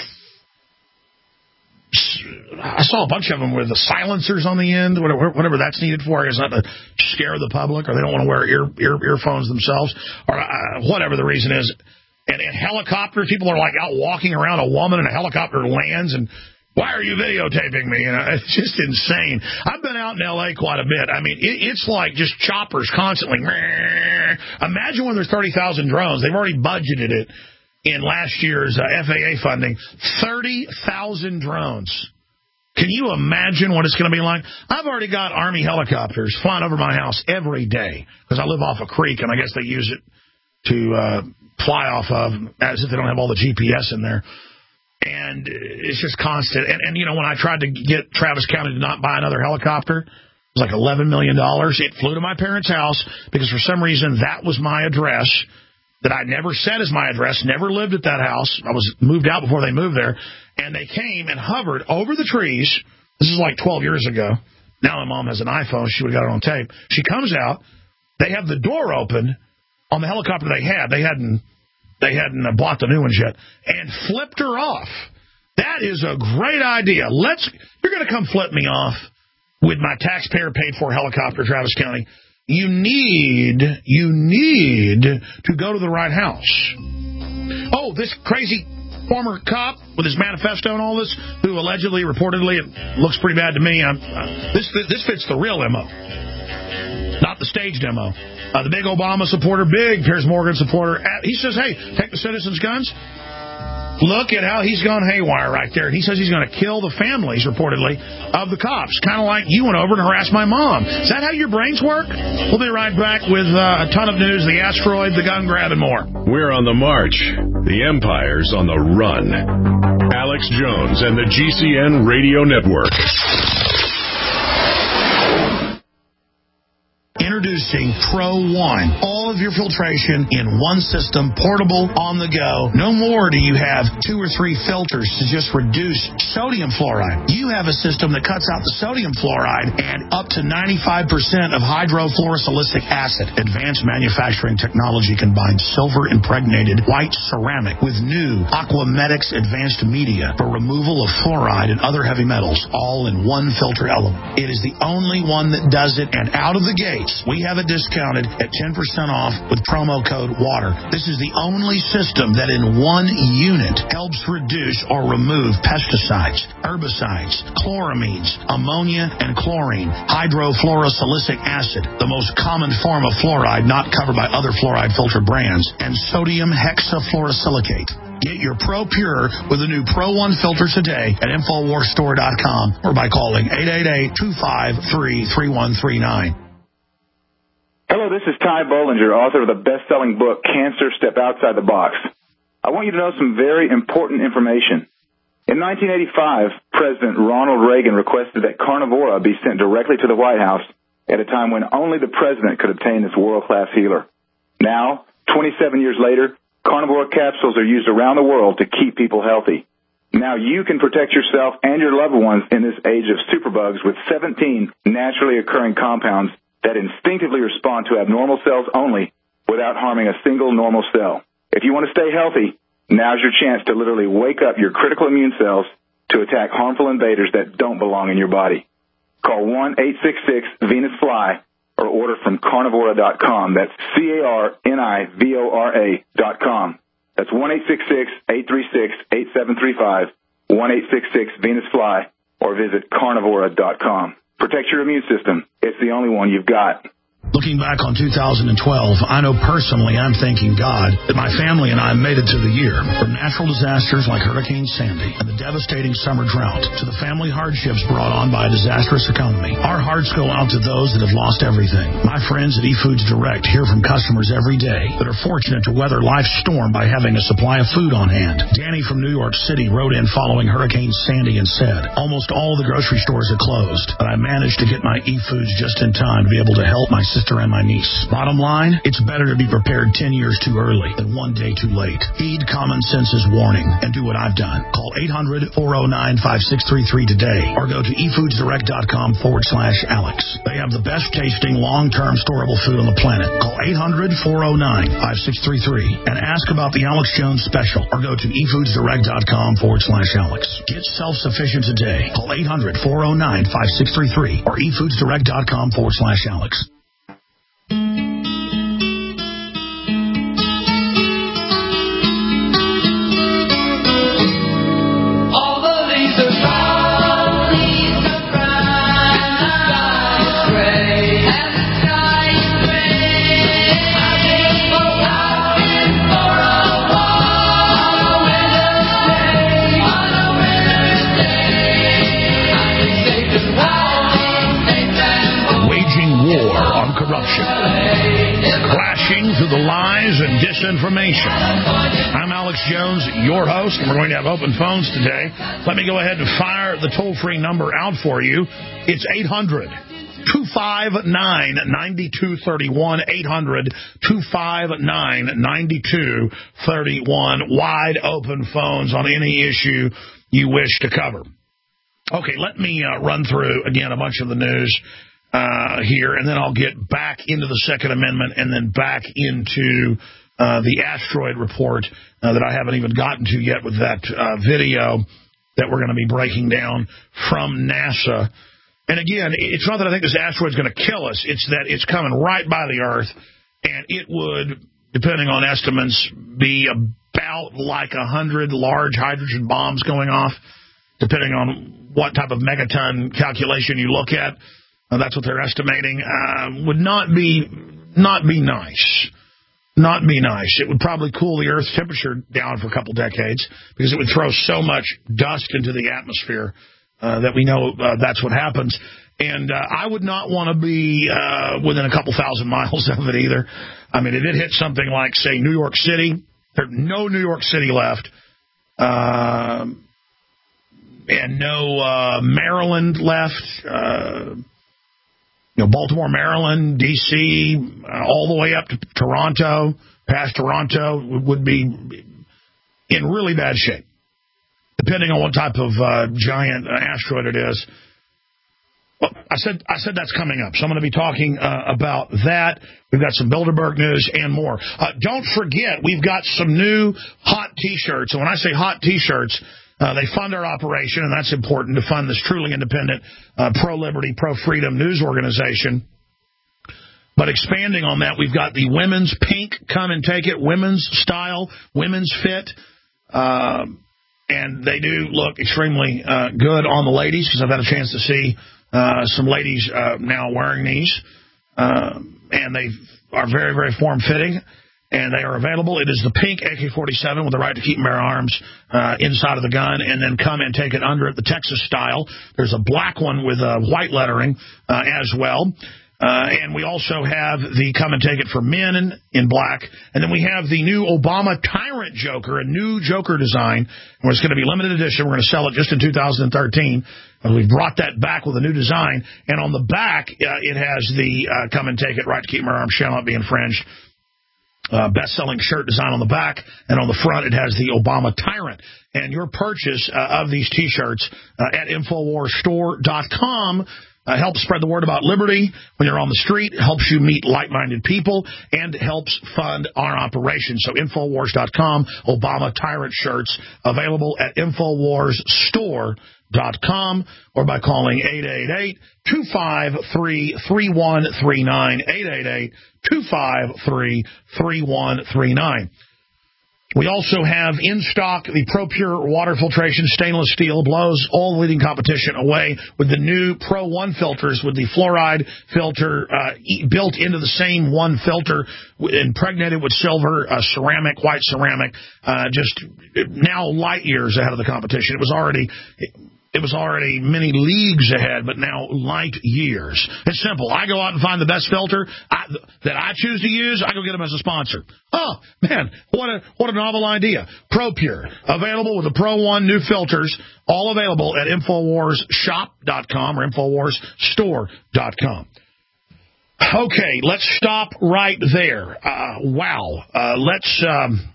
I saw a bunch of them with the silencers on the end, whatever, whatever that's needed for. It's not to scare the public, or they don't want to wear ear, ear earphones themselves, or uh, whatever the reason is. And, and helicopters, people are like out walking around. A woman in a helicopter lands and. Why are you videotaping me? You know, it's just insane. I've been out in L A quite a bit. I mean, it, it's like just choppers constantly. Imagine when there's thirty thousand drones. They've already budgeted it in last year's uh, F A A funding. thirty thousand drones. Can you imagine what it's going to be like? I've already got Army helicopters flying over my house every day because I live off a creek, and I guess they use it to uh, fly off of as if they don't have all the G P S in there. And it's just constant. And, and, you know, when I tried to get Travis County to not buy another helicopter, it was like eleven million dollars. It flew to my parents' house because for some reason that was my address that I never said as my address, never lived at that house. I was moved out before they moved there. And they came and hovered over the trees. This is like twelve years ago. Now my mom has an iPhone. She would have got it on tape. She comes out. They have the door open on the helicopter they had. They hadn't... They hadn't bought the new ones yet, and flipped her off. That is a great idea. Let's. You're going to come flip me off with my taxpayer-paid-for helicopter, Travis County. You need, you need to go to the right house. Oh, this crazy former cop with his manifesto and all this, who allegedly, reportedly, it looks pretty bad to me. I'm, uh, this, this this fits the real M O. not the stage demo. Uh, the big Obama supporter, big Piers Morgan supporter, he says, hey, take the citizens' guns. Look at how he's gone haywire right there. And he says he's going to kill the families, reportedly, of the cops. Kind of like you went over and harassed my mom. Is that how your brains work? We'll be right back with uh, a ton of news, the asteroid, the gun grab, and more. We're on the march. The empire's on the run. Alex Jones and the G C N Radio Network. Introducing Pro One. All of your filtration in one system, portable, on the go. No more do you have two or three filters to just reduce sodium fluoride. You have a system that cuts out the sodium fluoride and up to ninety-five percent of hydrofluorosilicic acid. Advanced manufacturing technology combines silver-impregnated white ceramic with new Aquamedics advanced media for removal of fluoride and other heavy metals, all in one filter element. It is the only one that does it, and out of the gates, we have it discounted at ten percent off with promo code WATER. This is the only system that in one unit helps reduce or remove pesticides, herbicides, chloramines, ammonia, and chlorine, hydrofluorosilicic acid, the most common form of fluoride not covered by other fluoride filter brands, and sodium hexafluorosilicate. Get your Pro Pure with the new Pro One filter today at infowars store dot com or by calling eight eight eight, two five three, three one three nine. Hello, this is Ty Bollinger, author of the best-selling book, Cancer, Step Outside the Box. I want you to know some very important information. In nineteen eighty-five, President Ronald Reagan requested that Carnivora be sent directly to the White House at a time when only the president could obtain this world-class healer. Now, twenty-seven years later, Carnivora capsules are used around the world to keep people healthy. Now you can protect yourself and your loved ones in this age of superbugs with seventeen naturally occurring compounds that instinctively respond to abnormal cells only without harming a single normal cell. If you want to stay healthy, now's your chance to literally wake up your critical immune cells to attack harmful invaders that don't belong in your body. Call one eight six six Venus Fly or order from carnivora dot com. That's C A R N I V O R A dot com. That's one eight six six, eight three six, eight seven three five, one eight six six Venus Fly, or visit carnivora dot com. Protect your immune system. It's the only one you've got. Looking back on two thousand twelve, I know personally I'm thanking God that my family and I made it to the year. From natural disasters like Hurricane Sandy and the devastating summer drought to the family hardships brought on by a disastrous economy, our hearts go out to those that have lost everything. My friends at eFoods Direct hear from customers every day that are fortunate to weather life's storm by having a supply of food on hand. Danny from New York City wrote in following Hurricane Sandy and said, almost all the grocery stores had closed, but I managed to get my eFoods just in time to be able to help my sister and my niece. Bottom line, it's better to be prepared ten years too early than one day too late. Heed common sense's warning and do what I've done. Call eight hundred, four oh nine, five six three three today or go to efoodsdirect.com forward slash Alex. They have the best tasting long-term storable food on the planet. Call eight hundred, four oh nine, five six three three and ask about the Alex Jones special or go to efoodsdirect.com forward slash Alex. Get self-sufficient today. Call eight hundred, four oh nine, five six three three or efoodsdirect.com forward slash Alex. Crashing through the lies and disinformation. I'm Alex Jones, your host, and we're going to have open phones today. Let me go ahead and fire the toll-free number out for you. It's eight hundred, two five nine, nine two three one, eight hundred, two five nine, nine two three one. Wide open phones on any issue you wish to cover. Okay, let me uh, run through, again, a bunch of the news Uh, here, and then I'll get back into the Second Amendment and then back into uh, the asteroid report uh, that I haven't even gotten to yet with that uh, video that we're going to be breaking down from NASA. And again, it's not that I think this asteroid's going to kill us. It's that it's coming right by the Earth, and it would, depending on estimates, be about like a hundred large hydrogen bombs going off, depending on what type of megaton calculation you look at. uh, that's what they're estimating, uh, would not be not be nice. Not be nice. It would probably cool the Earth's temperature down for a couple decades because it would throw so much dust into the atmosphere uh, that we know uh, that's what happens. And uh, I would not want to be uh, within a couple thousand miles of it either. I mean, if it hit something like, say, New York City, there's no New York City left, uh, and no uh, Maryland left. Uh, You know, Baltimore, Maryland, D C, uh, all the way up to Toronto, past Toronto, would be in really bad shape, depending on what type of uh, giant asteroid it is. Well, I said I said that's coming up, so I'm going to be talking uh, about that. We've got some Bilderberg news and more. Uh, don't forget, we've got some new hot T-shirts, and when I say hot T-shirts, Uh, they fund our operation, and that's important to fund this truly independent, uh, pro-liberty, pro-freedom news organization. But expanding on that, we've got the women's pink, come and take it, women's style, women's fit. Uh, and they do look extremely uh, good on the ladies, because I've had a chance to see uh, some ladies uh, now wearing these. Uh, and they are very, very form-fitting. And they are available. It is the pink A K forty-seven with the right to keep and bear arms uh, inside of the gun, and then come and take it under it, the Texas style. There's a black one with uh, white lettering uh, as well. Uh, and we also have the come and take it for men in, in black. And then we have the new Obama Tyrant Joker, a new Joker design. And it's going to be limited edition. We're going to sell it just in two thousand thirteen. And we've brought that back with a new design. And on the back, uh, it has the uh, come and take it, right to keep and bear arms, shall not be infringed. Uh, best-selling shirt design on the back, and on the front it has the Obama Tyrant. And your purchase uh, of these T-shirts uh, at Infowars Store dot com uh, helps spread the word about liberty when you're on the street, helps you meet like-minded people, and helps fund our operation. So Infowars dot com, Obama Tyrant shirts available at Infowars Store dot com or by calling eight eight eight, two five three, three one three nine, eight eight eight, two five three, three one three nine. We also have in stock the ProPure water filtration stainless steel, blows all the leading competition away with the new Pro One filters with the fluoride filter uh, built into the same one filter, impregnated with silver, uh, ceramic, white ceramic, uh, just now light years ahead of the competition. It was already... It, It was already many leagues ahead, but now light years. It's simple. I go out and find the best filter I, that I choose to use. I go get them as a sponsor. Oh, man, what a what a novel idea. ProPure, available with the Pro One new filters, all available at Infowars Shop dot com or Infowars Store dot com. Okay, let's stop right there. Uh, wow. Uh, let's... Um,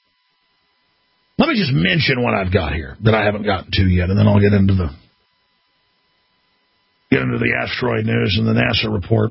Let me just mention what I've got here that I haven't gotten to yet, and then I'll get into the get into the asteroid news and the NASA report.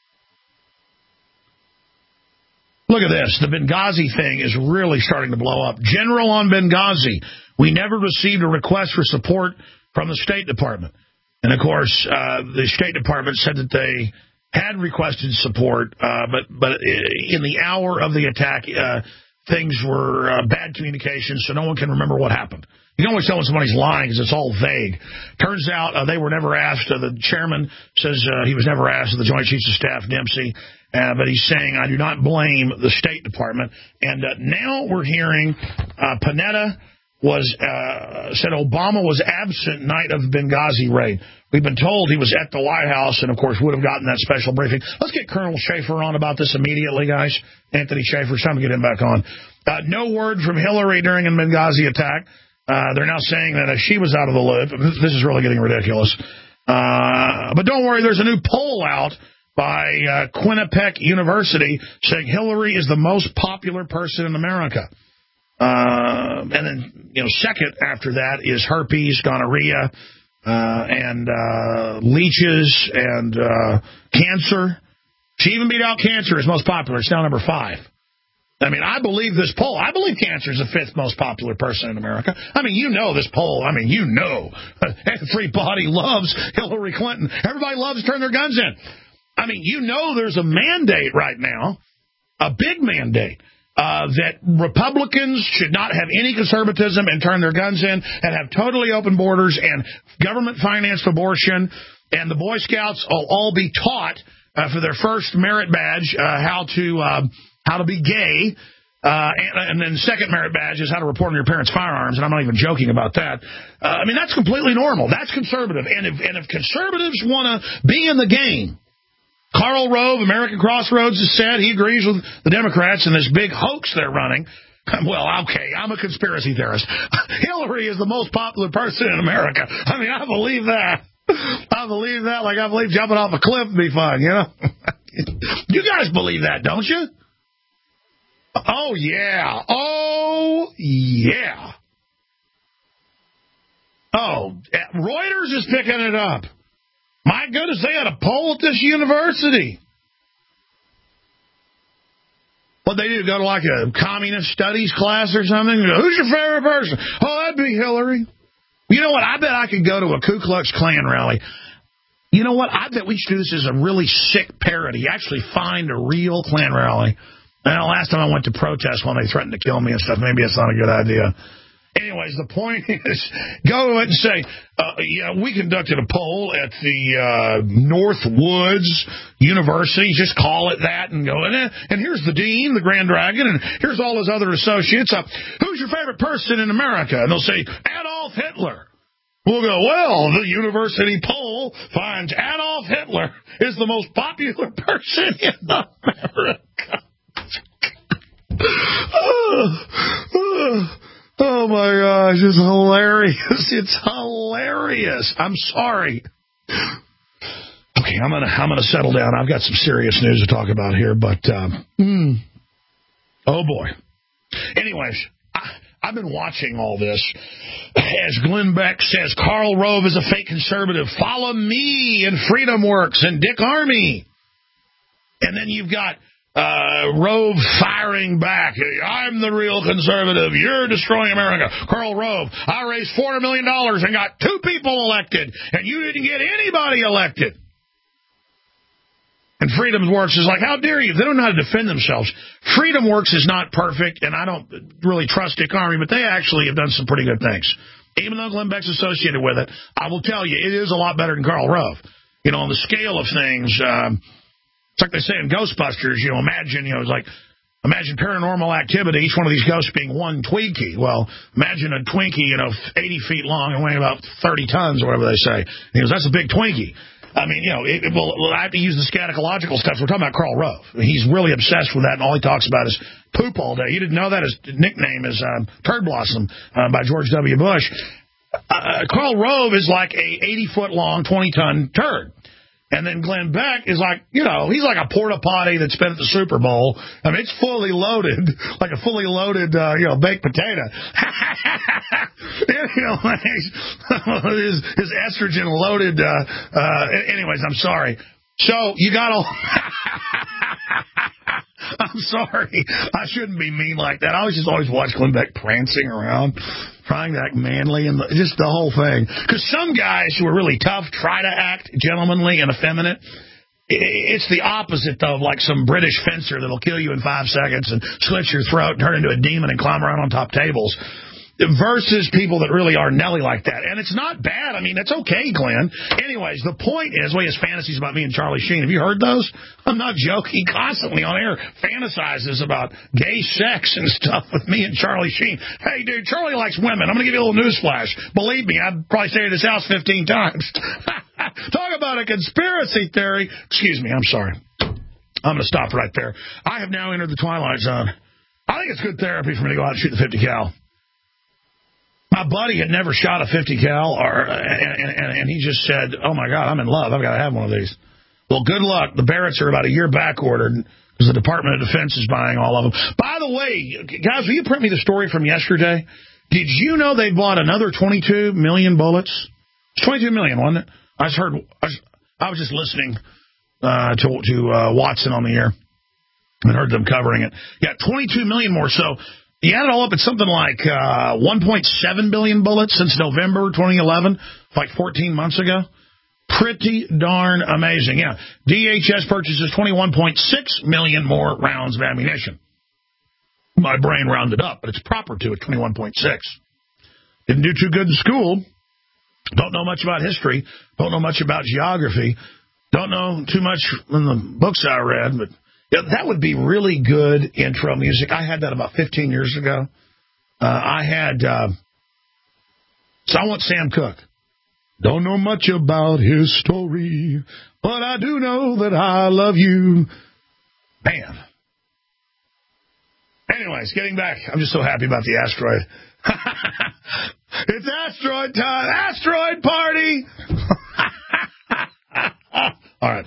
Look at this. The Benghazi thing is really starting to blow up. General on Benghazi, we never received a request for support from the State Department. And, of course, uh, the State Department said that they had requested support, uh, but, but in the hour of the attack, uh, things were uh, bad communication, so no one can remember what happened. You can always tell when somebody's lying because it's all vague. Turns out uh, they were never asked. Uh, the chairman says uh, he was never asked, the Joint Chiefs of Staff, Dempsey, uh, but he's saying, I do not blame the State Department. And uh, now we're hearing uh, Panetta was uh, said Obama was absent night of the Benghazi raid. We've been told he was at the White House and, of course, would have gotten that special briefing. Let's get Colonel Schaefer on about this immediately, guys. Anthony Schaefer, it's time to get him back on. Uh, no word from Hillary during a Benghazi attack. Uh, they're now saying that uh, she was out of the loop. This is really getting ridiculous. Uh, but don't worry, there's a new poll out by uh, Quinnipiac University saying Hillary is the most popular person in America. Uh, and then, you know, second after that is herpes, gonorrhea, Uh, and uh, leeches and uh, cancer. She even beat out cancer as most popular. It's now number five. I mean, I believe this poll. I believe cancer is the fifth most popular person in America. I mean, you know this poll. I mean, you know. Everybody loves Hillary Clinton. Everybody loves to turn their guns in. I mean, you know there's a mandate right now, a big mandate, Uh, that Republicans should not have any conservatism and turn their guns in and have totally open borders and government-financed abortion and the Boy Scouts will all be taught uh, for their first merit badge uh, how to uh, how to be gay. Uh, and, and then the second merit badge is how to report on your parents' firearms, and I'm not even joking about that. Uh, I mean, that's completely normal. That's conservative. And if, and if conservatives want to be in the game, Karl Rove, American Crossroads, has said he agrees with the Democrats in this big hoax they're running. Well, okay, I'm a conspiracy theorist. Hillary is the most popular person in America. I mean, I believe that. I believe that like I believe jumping off a cliff would be fun, you know? You guys believe that, don't you? Oh, yeah. Oh, yeah. Oh, Reuters is picking it up. My goodness, they had a poll at this university. What'd they do, go to like a communist studies class or something? Who's your favorite person? Oh, that'd be Hillary. You know what? I bet I could go to a Ku Klux Klan rally. You know what? I bet we should do this as a really sick parody. Actually find a real Klan rally. Now, last time I went to protest when they threatened to kill me and stuff, maybe it's not a good idea. Anyways, the point is, go to it and say, uh, yeah, we conducted a poll at the uh, Northwoods University. Just call it that and go, and, and here's the dean, the Grand Dragon, and here's all his other associates. Uh, who's your favorite person in America? And they'll say, Adolf Hitler. We'll go, well, the university poll finds Adolf Hitler is the most popular person in America. oh, oh, oh my gosh, it's hilarious. It's hilarious. I'm sorry. Okay, I'm gonna I'm gonna settle down. I've got some serious news to talk about here, but um, mm, oh boy. Anyways, I, I've been watching all this. As Glenn Beck says, Karl Rove is a fake conservative. Follow me and Freedom Works and Dick Armey. And then you've got Uh, Rove firing back. I'm the real conservative. You're destroying America. Karl Rove, I raised four hundred million dollars and got two people elected, and you didn't get anybody elected. And Freedom Works is like, how dare you? They don't know how to defend themselves. Freedom Works is not perfect, and I don't really trust Dick Armey, but they actually have done some pretty good things. Even though Glenn Beck's associated with it, I will tell you, it is a lot better than Karl Rove. You know, on the scale of things, um, it's like they say in Ghostbusters, you know, imagine, you know, it's like, imagine Paranormal Activity, each one of these ghosts being one Twinkie. Well, imagine a Twinkie, you know, eighty feet long and weighing about thirty tons or whatever they say. He goes, that's a big Twinkie. I mean, you know, it, it will, well, I have to use the scatological stuff. So we're talking about Karl Rove. He's really obsessed with that, and all he talks about is poop all day. You didn't know that? His nickname is um, Turd Blossom uh, by George W. Bush. Uh, Karl Rove is like a eighty-foot-long, twenty-ton turd. And then Glenn Beck is like, you know, he's like a porta potty that's been at the Super Bowl. I mean, it's fully loaded, like a fully loaded, uh, you know, baked potato. you know, his, his estrogen loaded. Uh, uh, anyways, I'm sorry. So you got all. I'm sorry. I shouldn't be mean like that. I was just always watch Glenn Beck prancing around, trying to act manly, and the, just the whole thing. Because some guys who are really tough try to act gentlemanly and effeminate. It's the opposite, though, of like some British fencer that'll kill you in five seconds and slit your throat and turn into a demon and climb around on top tables. Versus people that really are Nelly like that. And it's not bad. I mean, it's okay, Glenn. Anyways, the point is, well, he has fantasies about me and Charlie Sheen. Have you heard those? I'm not joking. He constantly on air fantasizes about gay sex and stuff with me and Charlie Sheen. Hey, dude, Charlie likes women. I'm going to give you a little news flash. Believe me, I've probably stayed at his house fifteen times. Talk about a conspiracy theory. Excuse me, I'm sorry. I'm going to stop right there. I have now entered the Twilight Zone. I think it's good therapy for me to go out and shoot the fifty cal. My buddy had never shot a fifty cal, or, and, and, and he just said, oh, my God, I'm in love. I've got to have one of these. Well, good luck. The Barretts are about a year back ordered because the Department of Defense is buying all of them. By the way, guys, will you print me the story from yesterday? Did you know they bought another twenty-two million bullets? It's twenty-two million, wasn't it? I just heard, I was, I was just listening uh, to, to uh, Watson on the air and heard them covering it. Yeah, twenty-two million more. So you add it all up, it's something like uh, one point seven billion bullets since November twenty eleven, like fourteen months ago. Pretty darn amazing. Yeah, D H S purchases twenty-one point six million more rounds of ammunition. My brain rounded up, but it's proper to it, twenty-one point six. Didn't do too good in school. Don't know much about history. Don't know much about geography. Don't know too much in the books I read, but yeah, that would be really good intro music. I had that about fifteen years ago. Uh, I had, uh, so I want Sam Cooke. Don't know much about his story, but I do know that I love you. Man. Anyways, getting back, I'm just so happy about the asteroid. It's asteroid time. Asteroid party. All right.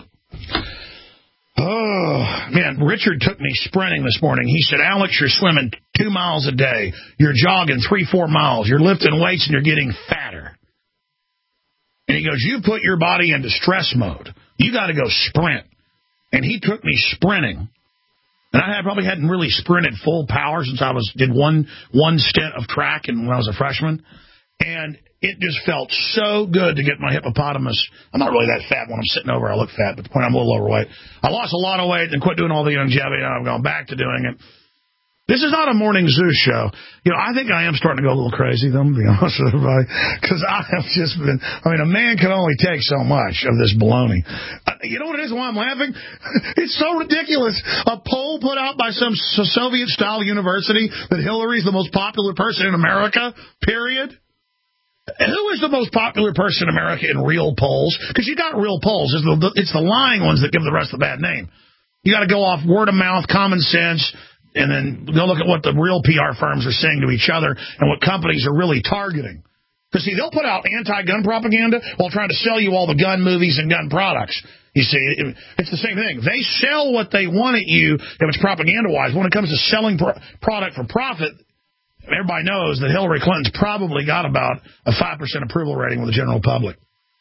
Oh, man, Richard took me sprinting this morning. He said, Alex, you're swimming two miles a day. You're jogging three, four miles. You're lifting weights and you're getting fatter. And he goes, you put your body into stress mode. You got to go sprint. And he took me sprinting. And I had, probably hadn't really sprinted full power since I was did one one stint of track and when I was a freshman. And it just felt so good to get my hippopotamus. I'm not really that fat when I'm sitting over. I look fat, but the point I'm a little overweight. I lost a lot of weight and quit doing all the longevity, and I've gone back to doing it. This is not a morning zoo show. You know, I think I am starting to go a little crazy, though, to be honest with everybody, because I have just been, I mean, a man can only take so much of this baloney. Uh, you know what it is, why I'm laughing? It's so ridiculous. A poll put out by some Soviet-style university that Hillary's the most popular person in America, period. Who is the most popular person in America in real polls? Because you got real polls. It's the, it's the lying ones that give the rest of the bad name. You got to go off word of mouth, common sense, and then go look at what the real P R firms are saying to each other and what companies are really targeting. Because, see, they'll put out anti-gun propaganda while trying to sell you all the gun movies and gun products. You see, it's the same thing. They sell what they want at you if it's propaganda-wise. When it comes to selling pro- product for profit, everybody knows that Hillary Clinton's probably got about a five percent approval rating with the general public.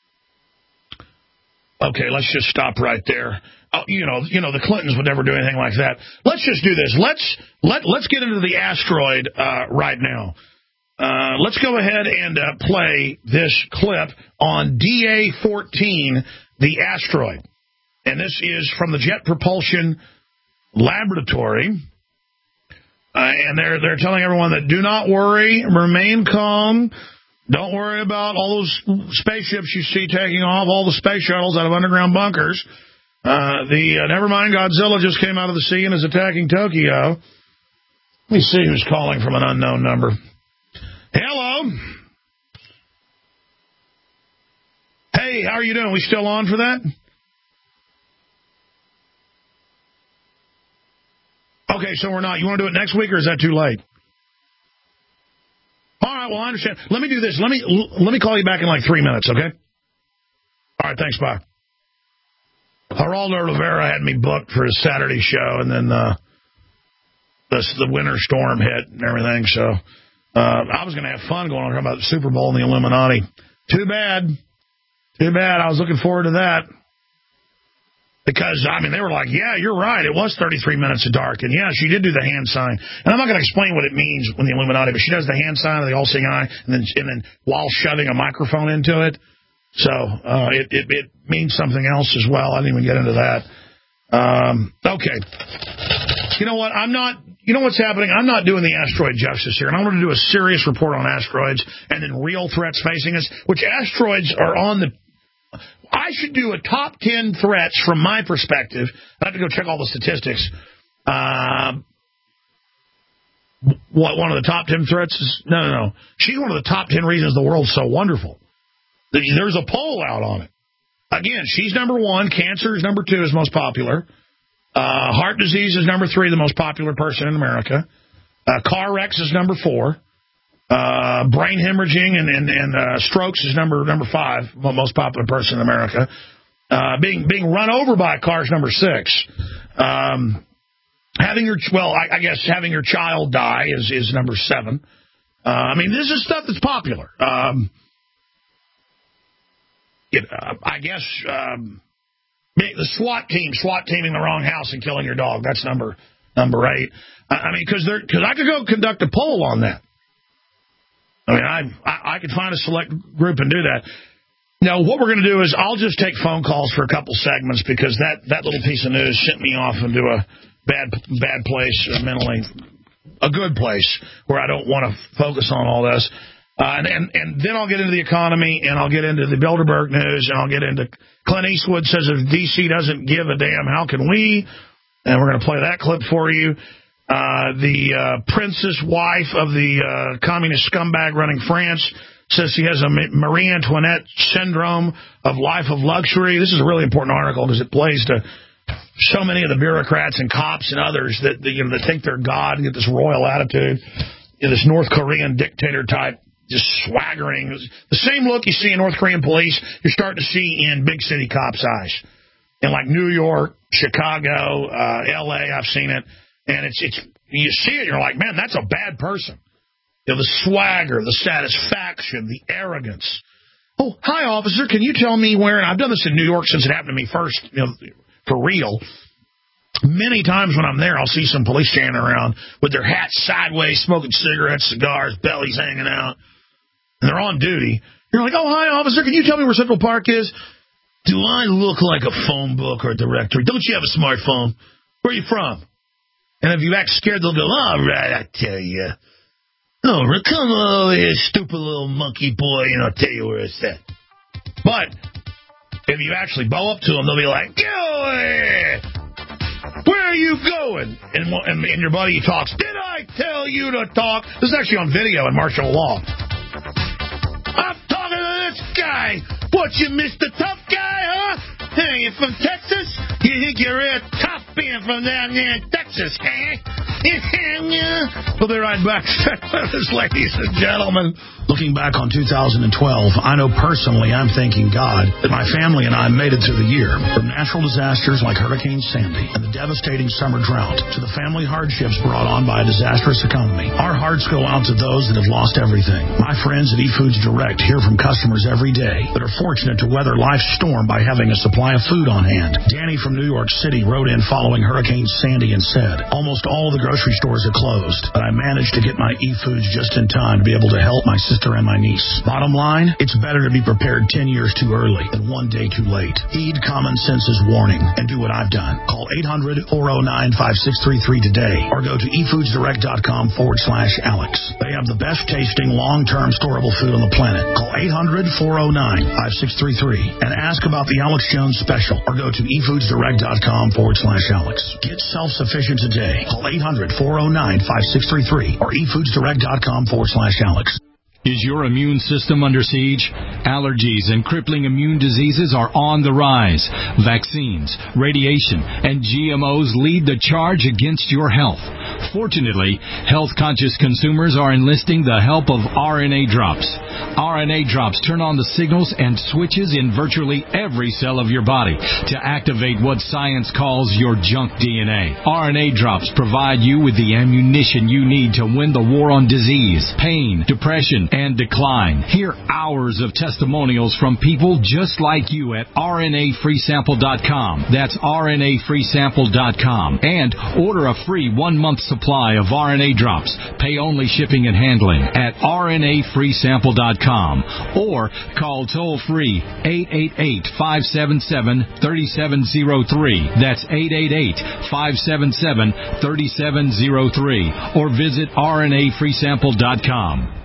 Okay, let's just stop right there. Oh, you know, you know, the Clintons would never do anything like that. Let's just do this. Let's let let's get into the asteroid uh, right now. Uh, let's go ahead and uh, play this clip on D A fourteen, the asteroid, and this is from the Jet Propulsion Laboratory. Uh, and they're they're telling everyone that do not worry, remain calm. Don't worry about all those spaceships you see taking off, all the space shuttles out of underground bunkers. Uh, the uh, never mind, Godzilla just came out of the sea and is attacking Tokyo. Let me see who's calling from an unknown number. Hello. Hey, how are you doing? We still on for that? Okay, so we're not. You want to do it next week, or is that too late? All right, well, I understand. Let me do this. Let me let me call you back in like three minutes, okay? All right, thanks, bye. Geraldo Rivera had me booked for his Saturday show, and then uh, the, the winter storm hit and everything, so uh, I was going to have fun going on talking about the Super Bowl and the Illuminati. Too bad. Too bad. I was looking forward to that. Because, I mean, they were like, yeah, you're right. It was thirty-three minutes of dark. And, yeah, she did do the hand sign. And I'm not going to explain what it means when the Illuminati, but she does the hand sign of the all-seeing eye, and then and then while shoving a microphone into it. So uh, it, it, it means something else as well. I didn't even get into that. Um, okay. You know what? I'm not, you know what's happening? I'm not doing the asteroid justice here. And I'm going to do a serious report on asteroids and then real threats facing us, which asteroids are on the, I should do a top ten threats from my perspective. I have to go check all the statistics. Uh, what one of the top ten threats is? No, no, no. She's one of the top ten reasons the world's so wonderful. There's a poll out on it. Again, she's number one. Cancer is number two, is most popular. Uh, heart disease is number three, the most popular person in America. Uh, car wrecks is number four. Uh, brain hemorrhaging and, and, and uh, strokes is number number five, most popular person in America. Uh, being being run over by a car is number six. Um, having your well, I, I guess having your child die is is number seven. Uh, I mean, this is stuff that's popular. Um, it, uh, I guess um, the SWAT team, SWAT teaming the wrong house and killing your dog. That's number number eight. I, I mean, because because I could go conduct a poll on that. I mean, I, I I could find a select group and do that. Now, what we're going to do is I'll just take phone calls for a couple segments because that, that little piece of news sent me off into a bad bad place uh, mentally, a good place where I don't want to focus on all this. Uh, and, and and then I'll get into the economy, and I'll get into the Bilderberg news, and I'll get into Clint Eastwood says if D C doesn't give a damn, how can we? And we're going to play that clip for you. Uh, the uh, princess wife of the uh, communist scumbag running France says she has a Marie Antoinette syndrome of life of luxury. This is a really important article because it plays to so many of the bureaucrats and cops and others that, that you know that think they're God and get this royal attitude. You know, this North Korean dictator type, just swaggering. The same look you see in North Korean police, you're starting to see in big city cops' eyes. In like New York, Chicago, uh, L A, I've seen it. And it's it's you see it, you're like, man, that's a bad person. You know, the swagger, the satisfaction, the arrogance. Oh, hi, officer, can you tell me where? And I've done this in New York since it happened to me first, you know, for real. Many times when I'm there, I'll see some police standing around with their hats sideways, smoking cigarettes, cigars, bellies hanging out. And they're on duty. You're like, oh, hi, officer, can you tell me where Central Park is? Do I look like a phone book or a directory? Don't you have a smartphone? Where are you from? And if you act scared, they'll go, all right, I tell you. Oh, come over here, stupid little monkey boy, and I'll tell you where it's at. But if you actually bow up to them, they'll be like, get over here. Where are you going? And, and, and your buddy talks, did I tell you to talk? This is actually on video in martial law. I'm talking to this guy. What, you Mister Tough Guy, huh? Hey, you from Texas? You think you're real tough being from down there in Texas, huh? We'll be right back, ladies and gentlemen. Looking back on two thousand twelve, I know personally I'm thanking God that my family and I made it through the year. From natural disasters like Hurricane Sandy and the devastating summer drought to the family hardships brought on by a disastrous economy, our hearts go out to those that have lost everything. My friends at eFoods Direct hear from customers every day that are fortunate to weather life's storm by having a supply of food on hand. Danny from New York City wrote in following Hurricane Sandy and said, almost all the grocery stores are closed, but I managed to get my eFoods just in time to be able to help my sister and my niece. Bottom line, it's better to be prepared ten years too early than one day too late. Heed common sense's warning and do what I've done. Call eight hundred, four oh nine, five six three three today or go to efoodsdirect.com forward slash Alex. They have the best tasting long-term storable food on the planet. Call eight hundred, four oh nine, five six three three and ask about the Alex Jones special or go to efoodsdirect.com forward slash Alex. Get self-sufficient today. Call eight hundred, four oh nine, five six three three or efoodsdirect.com forward slash Alex. Is your immune system under siege? Allergies and crippling immune diseases are on the rise. Vaccines, radiation, and G M Os lead the charge against your health. Fortunately, health-conscious consumers are enlisting the help of R N A drops. R N A drops turn on the signals and switches in virtually every cell of your body to activate what science calls your junk D N A. R N A drops provide you with the ammunition you need to win the war on disease, pain, depression, and decline. Hear hours of testimonials from people just like you at R N A free sample dot com. That's R N A free sample dot com. And order a free one-month supply of R N A drops. Pay only shipping and handling at R N A free sample dot com. Or call toll-free eight eight eight, five seven seven, three seven zero three. That's eight eight eight, five seven seven, three seven zero three. Or visit R N A free sample dot com.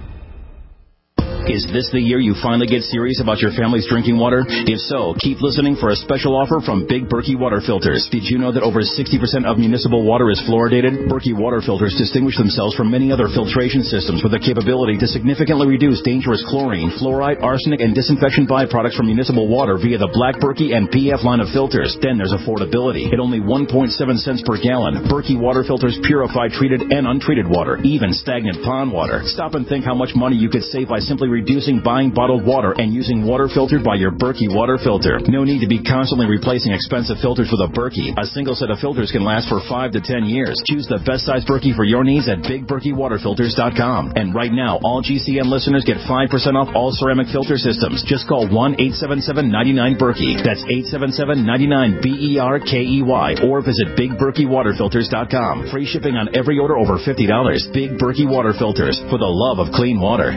Is this the year you finally get serious about your family's drinking water? If so, keep listening for a special offer from Big Berkey Water Filters. Did you know that over sixty percent of municipal water is fluoridated? Berkey Water Filters distinguish themselves from many other filtration systems with the capability to significantly reduce dangerous chlorine, fluoride, arsenic, and disinfection byproducts from municipal water via the Black Berkey and P F line of filters. Then there's affordability. At only one point seven cents per gallon, Berkey Water Filters purify treated and untreated water, even stagnant pond water. Stop and think how much money you could save by simply reducing buying bottled water and using water filtered by your Berkey water filter. No need to be constantly replacing expensive filters with a Berkey. A single set of filters can last for five to ten years. Choose the best size Berkey for your needs at big berkey water filters dot com. And right now, all G C N listeners get five percent off all ceramic filter systems. Just call one eight seven seven, nine nine, Berkey. That's eight seven seven, nine nine, B E R K E Y. Or visit big berkey water filters dot com. Free shipping on every order over fifty dollars. Big Berkey Water Filters, for the love of clean water.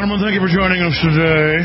gentlemen, thank you for joining us today.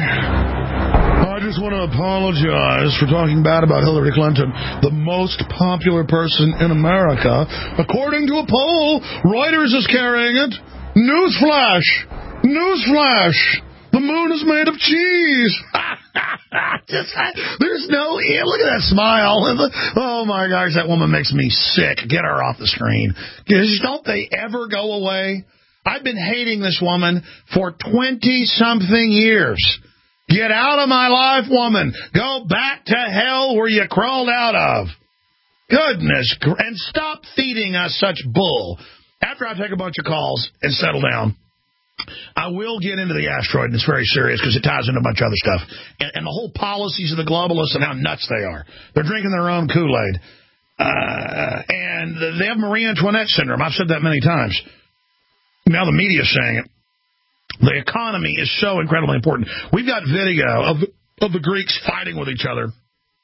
I just want to apologize for talking bad about Hillary Clinton, the most popular person in America. According to a poll, Reuters is carrying it. Newsflash! Newsflash! The moon is made of cheese! Just, there's no... Look at that smile. Oh, my gosh, that woman makes me sick. Get her off the screen. Don't they ever go away? I've been hating this woman for twenty-something years. Get out of my life, woman. Go back to hell where you crawled out of. Goodness. And stop feeding us such bull. After I take a bunch of calls and settle down, I will get into the asteroid, and it's very serious because it ties into a bunch of other stuff. And, and the whole policies of the globalists and how nuts they are. They're drinking their own Kool-Aid. Uh, and they have Marie Antoinette syndrome. I've said that many times. Now the media is saying it. The economy is so incredibly important. We've got video of, of the Greeks fighting with each other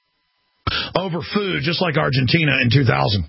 over food, just like Argentina in two thousand.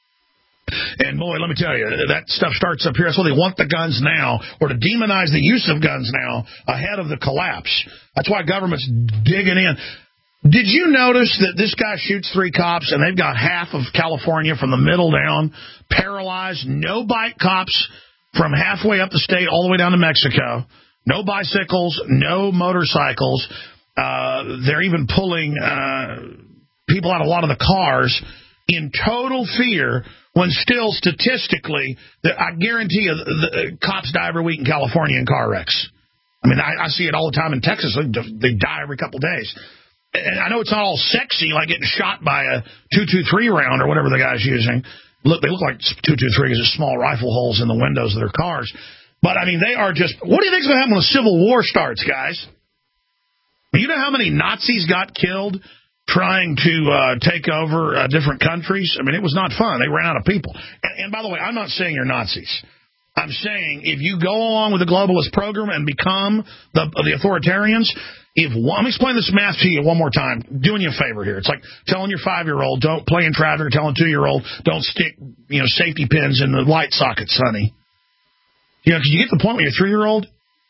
And, boy, let me tell you, that stuff starts up here. That's why they want the guns now, or to demonize the use of guns now ahead of the collapse. That's why government's digging in. Did you notice that this guy shoots three cops, and they've got half of California from the middle down paralyzed, no bike cops from halfway up the state all the way down to Mexico. No bicycles, no motorcycles. Uh, they're even pulling uh, people out of a lot of the cars in total fear when still statistically, the, I guarantee you, the, the cops die every week in California in car wrecks. I mean, I, I see it all the time in Texas. They, they die every couple of days. And I know it's not all sexy, like getting shot by a two twenty-three round or whatever the guy's using. Look, they look like two twenty-three because there's small rifle holes in the windows of their cars. But, I mean, they are just... What do you think's going to happen when a civil war starts, guys? You know how many Nazis got killed trying to uh, take over uh, different countries? I mean, it was not fun. They ran out of people. And, and by the way, I'm not saying you're Nazis. I'm saying if you go along with the globalist program and become the, the authoritarians... If let me explain this math to you one more time. Doing you a favor here. It's like telling your five-year-old, don't play in traffic, or telling a two-year-old, don't stick, you know, safety pins in the light sockets, honey. You know, because you get to the point where your three-year-old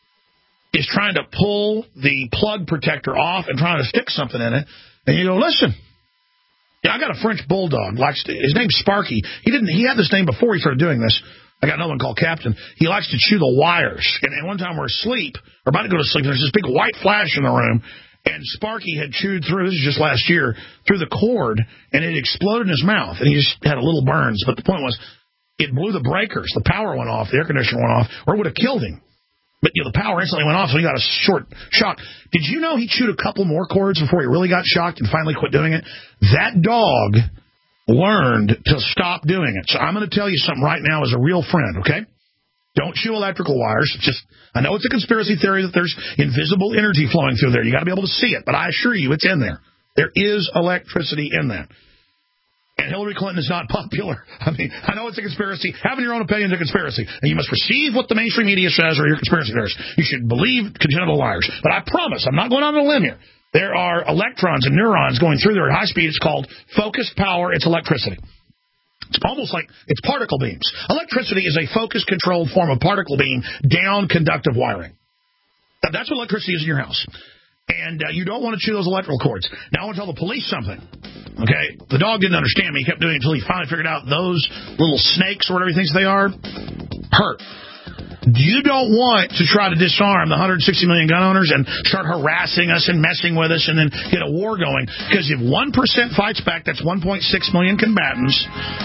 is trying to pull the plug protector off and trying to stick something in it, and you go, listen. Yeah, I got a French bulldog. Likes to, his name's Sparky. He didn't. He had this name before he started doing this. I got another one called Captain. He likes to chew the wires. And, and one time we're asleep, or about to go to sleep, there's this big white flash in the room, and Sparky had chewed through, this is just last year, through the cord, and it exploded in his mouth, and he just had a little burns. But the point was, it blew the breakers. The power went off, the air conditioner went off, or it would have killed him. But you know, the power instantly went off, so he got a short shock. Did you know he chewed a couple more cords before he really got shocked and finally quit doing it? That dog learned to stop doing it. So I'm going to tell you something right now as a real friend, okay? Don't chew electrical wires. Just, I know it's a conspiracy theory that there's invisible energy flowing through there. You got to be able to see it, but I assure you it's in there. There is electricity in that. And Hillary Clinton is not popular. I mean, I know it's a conspiracy. Having your own opinion is a conspiracy. And you must receive what the mainstream media says or your conspiracy theorists. You should believe congenital liars. But I promise, I'm not going on a limb here. There are electrons and neurons going through there at high speed. It's called focused power. It's electricity. It's almost like it's particle beams. Electricity is a focus-controlled form of particle beam down conductive wiring. That's what electricity is in your house. And uh, you don't want to chew those electrical cords. Now I want to tell the police something. Okay? The dog didn't understand me. He kept doing it until he finally figured out those little snakes or whatever he thinks they are hurt. You don't want to try to disarm the one hundred sixty million gun owners and start harassing us and messing with us and then get a war going. Because if one percent fights back, that's one point six million combatants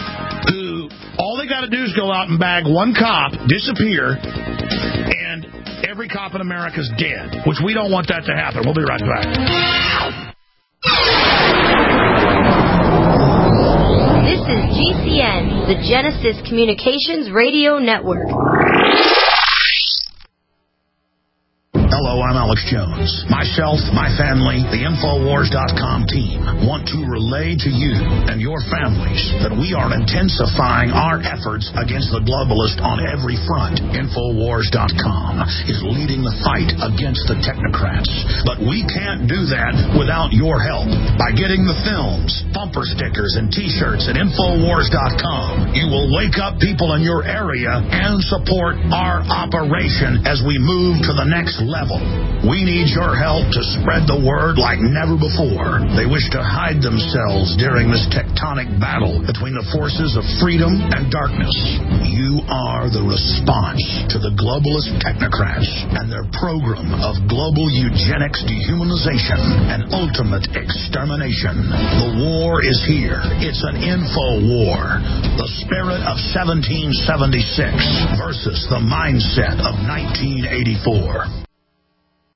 who all they got to do is go out and bag one cop, disappear, and every cop in America is dead, which we don't want that to happen. We'll be right back. This is G C N, the Genesis Communications Radio Network. Hello, I'm Alex Jones. Myself, my family, the Infowars dot com team want to relay to you and your families that we are intensifying our efforts against the globalist on every front. Infowars dot com is leading the fight against the technocrats. But we can't do that without your help. By getting the films, bumper stickers, and T-shirts at Infowars dot com, you will wake up people in your area and support our operation as we move to the next level. devil. We need your help to spread the word like never before. They wish to hide themselves during this tectonic battle between the forces of freedom and darkness. You are the response to the globalist technocrats and their program of global eugenics, dehumanization, and ultimate extermination. The war is here. It's an info war. The spirit of seventeen seventy-six versus the mindset of nineteen eighty-four.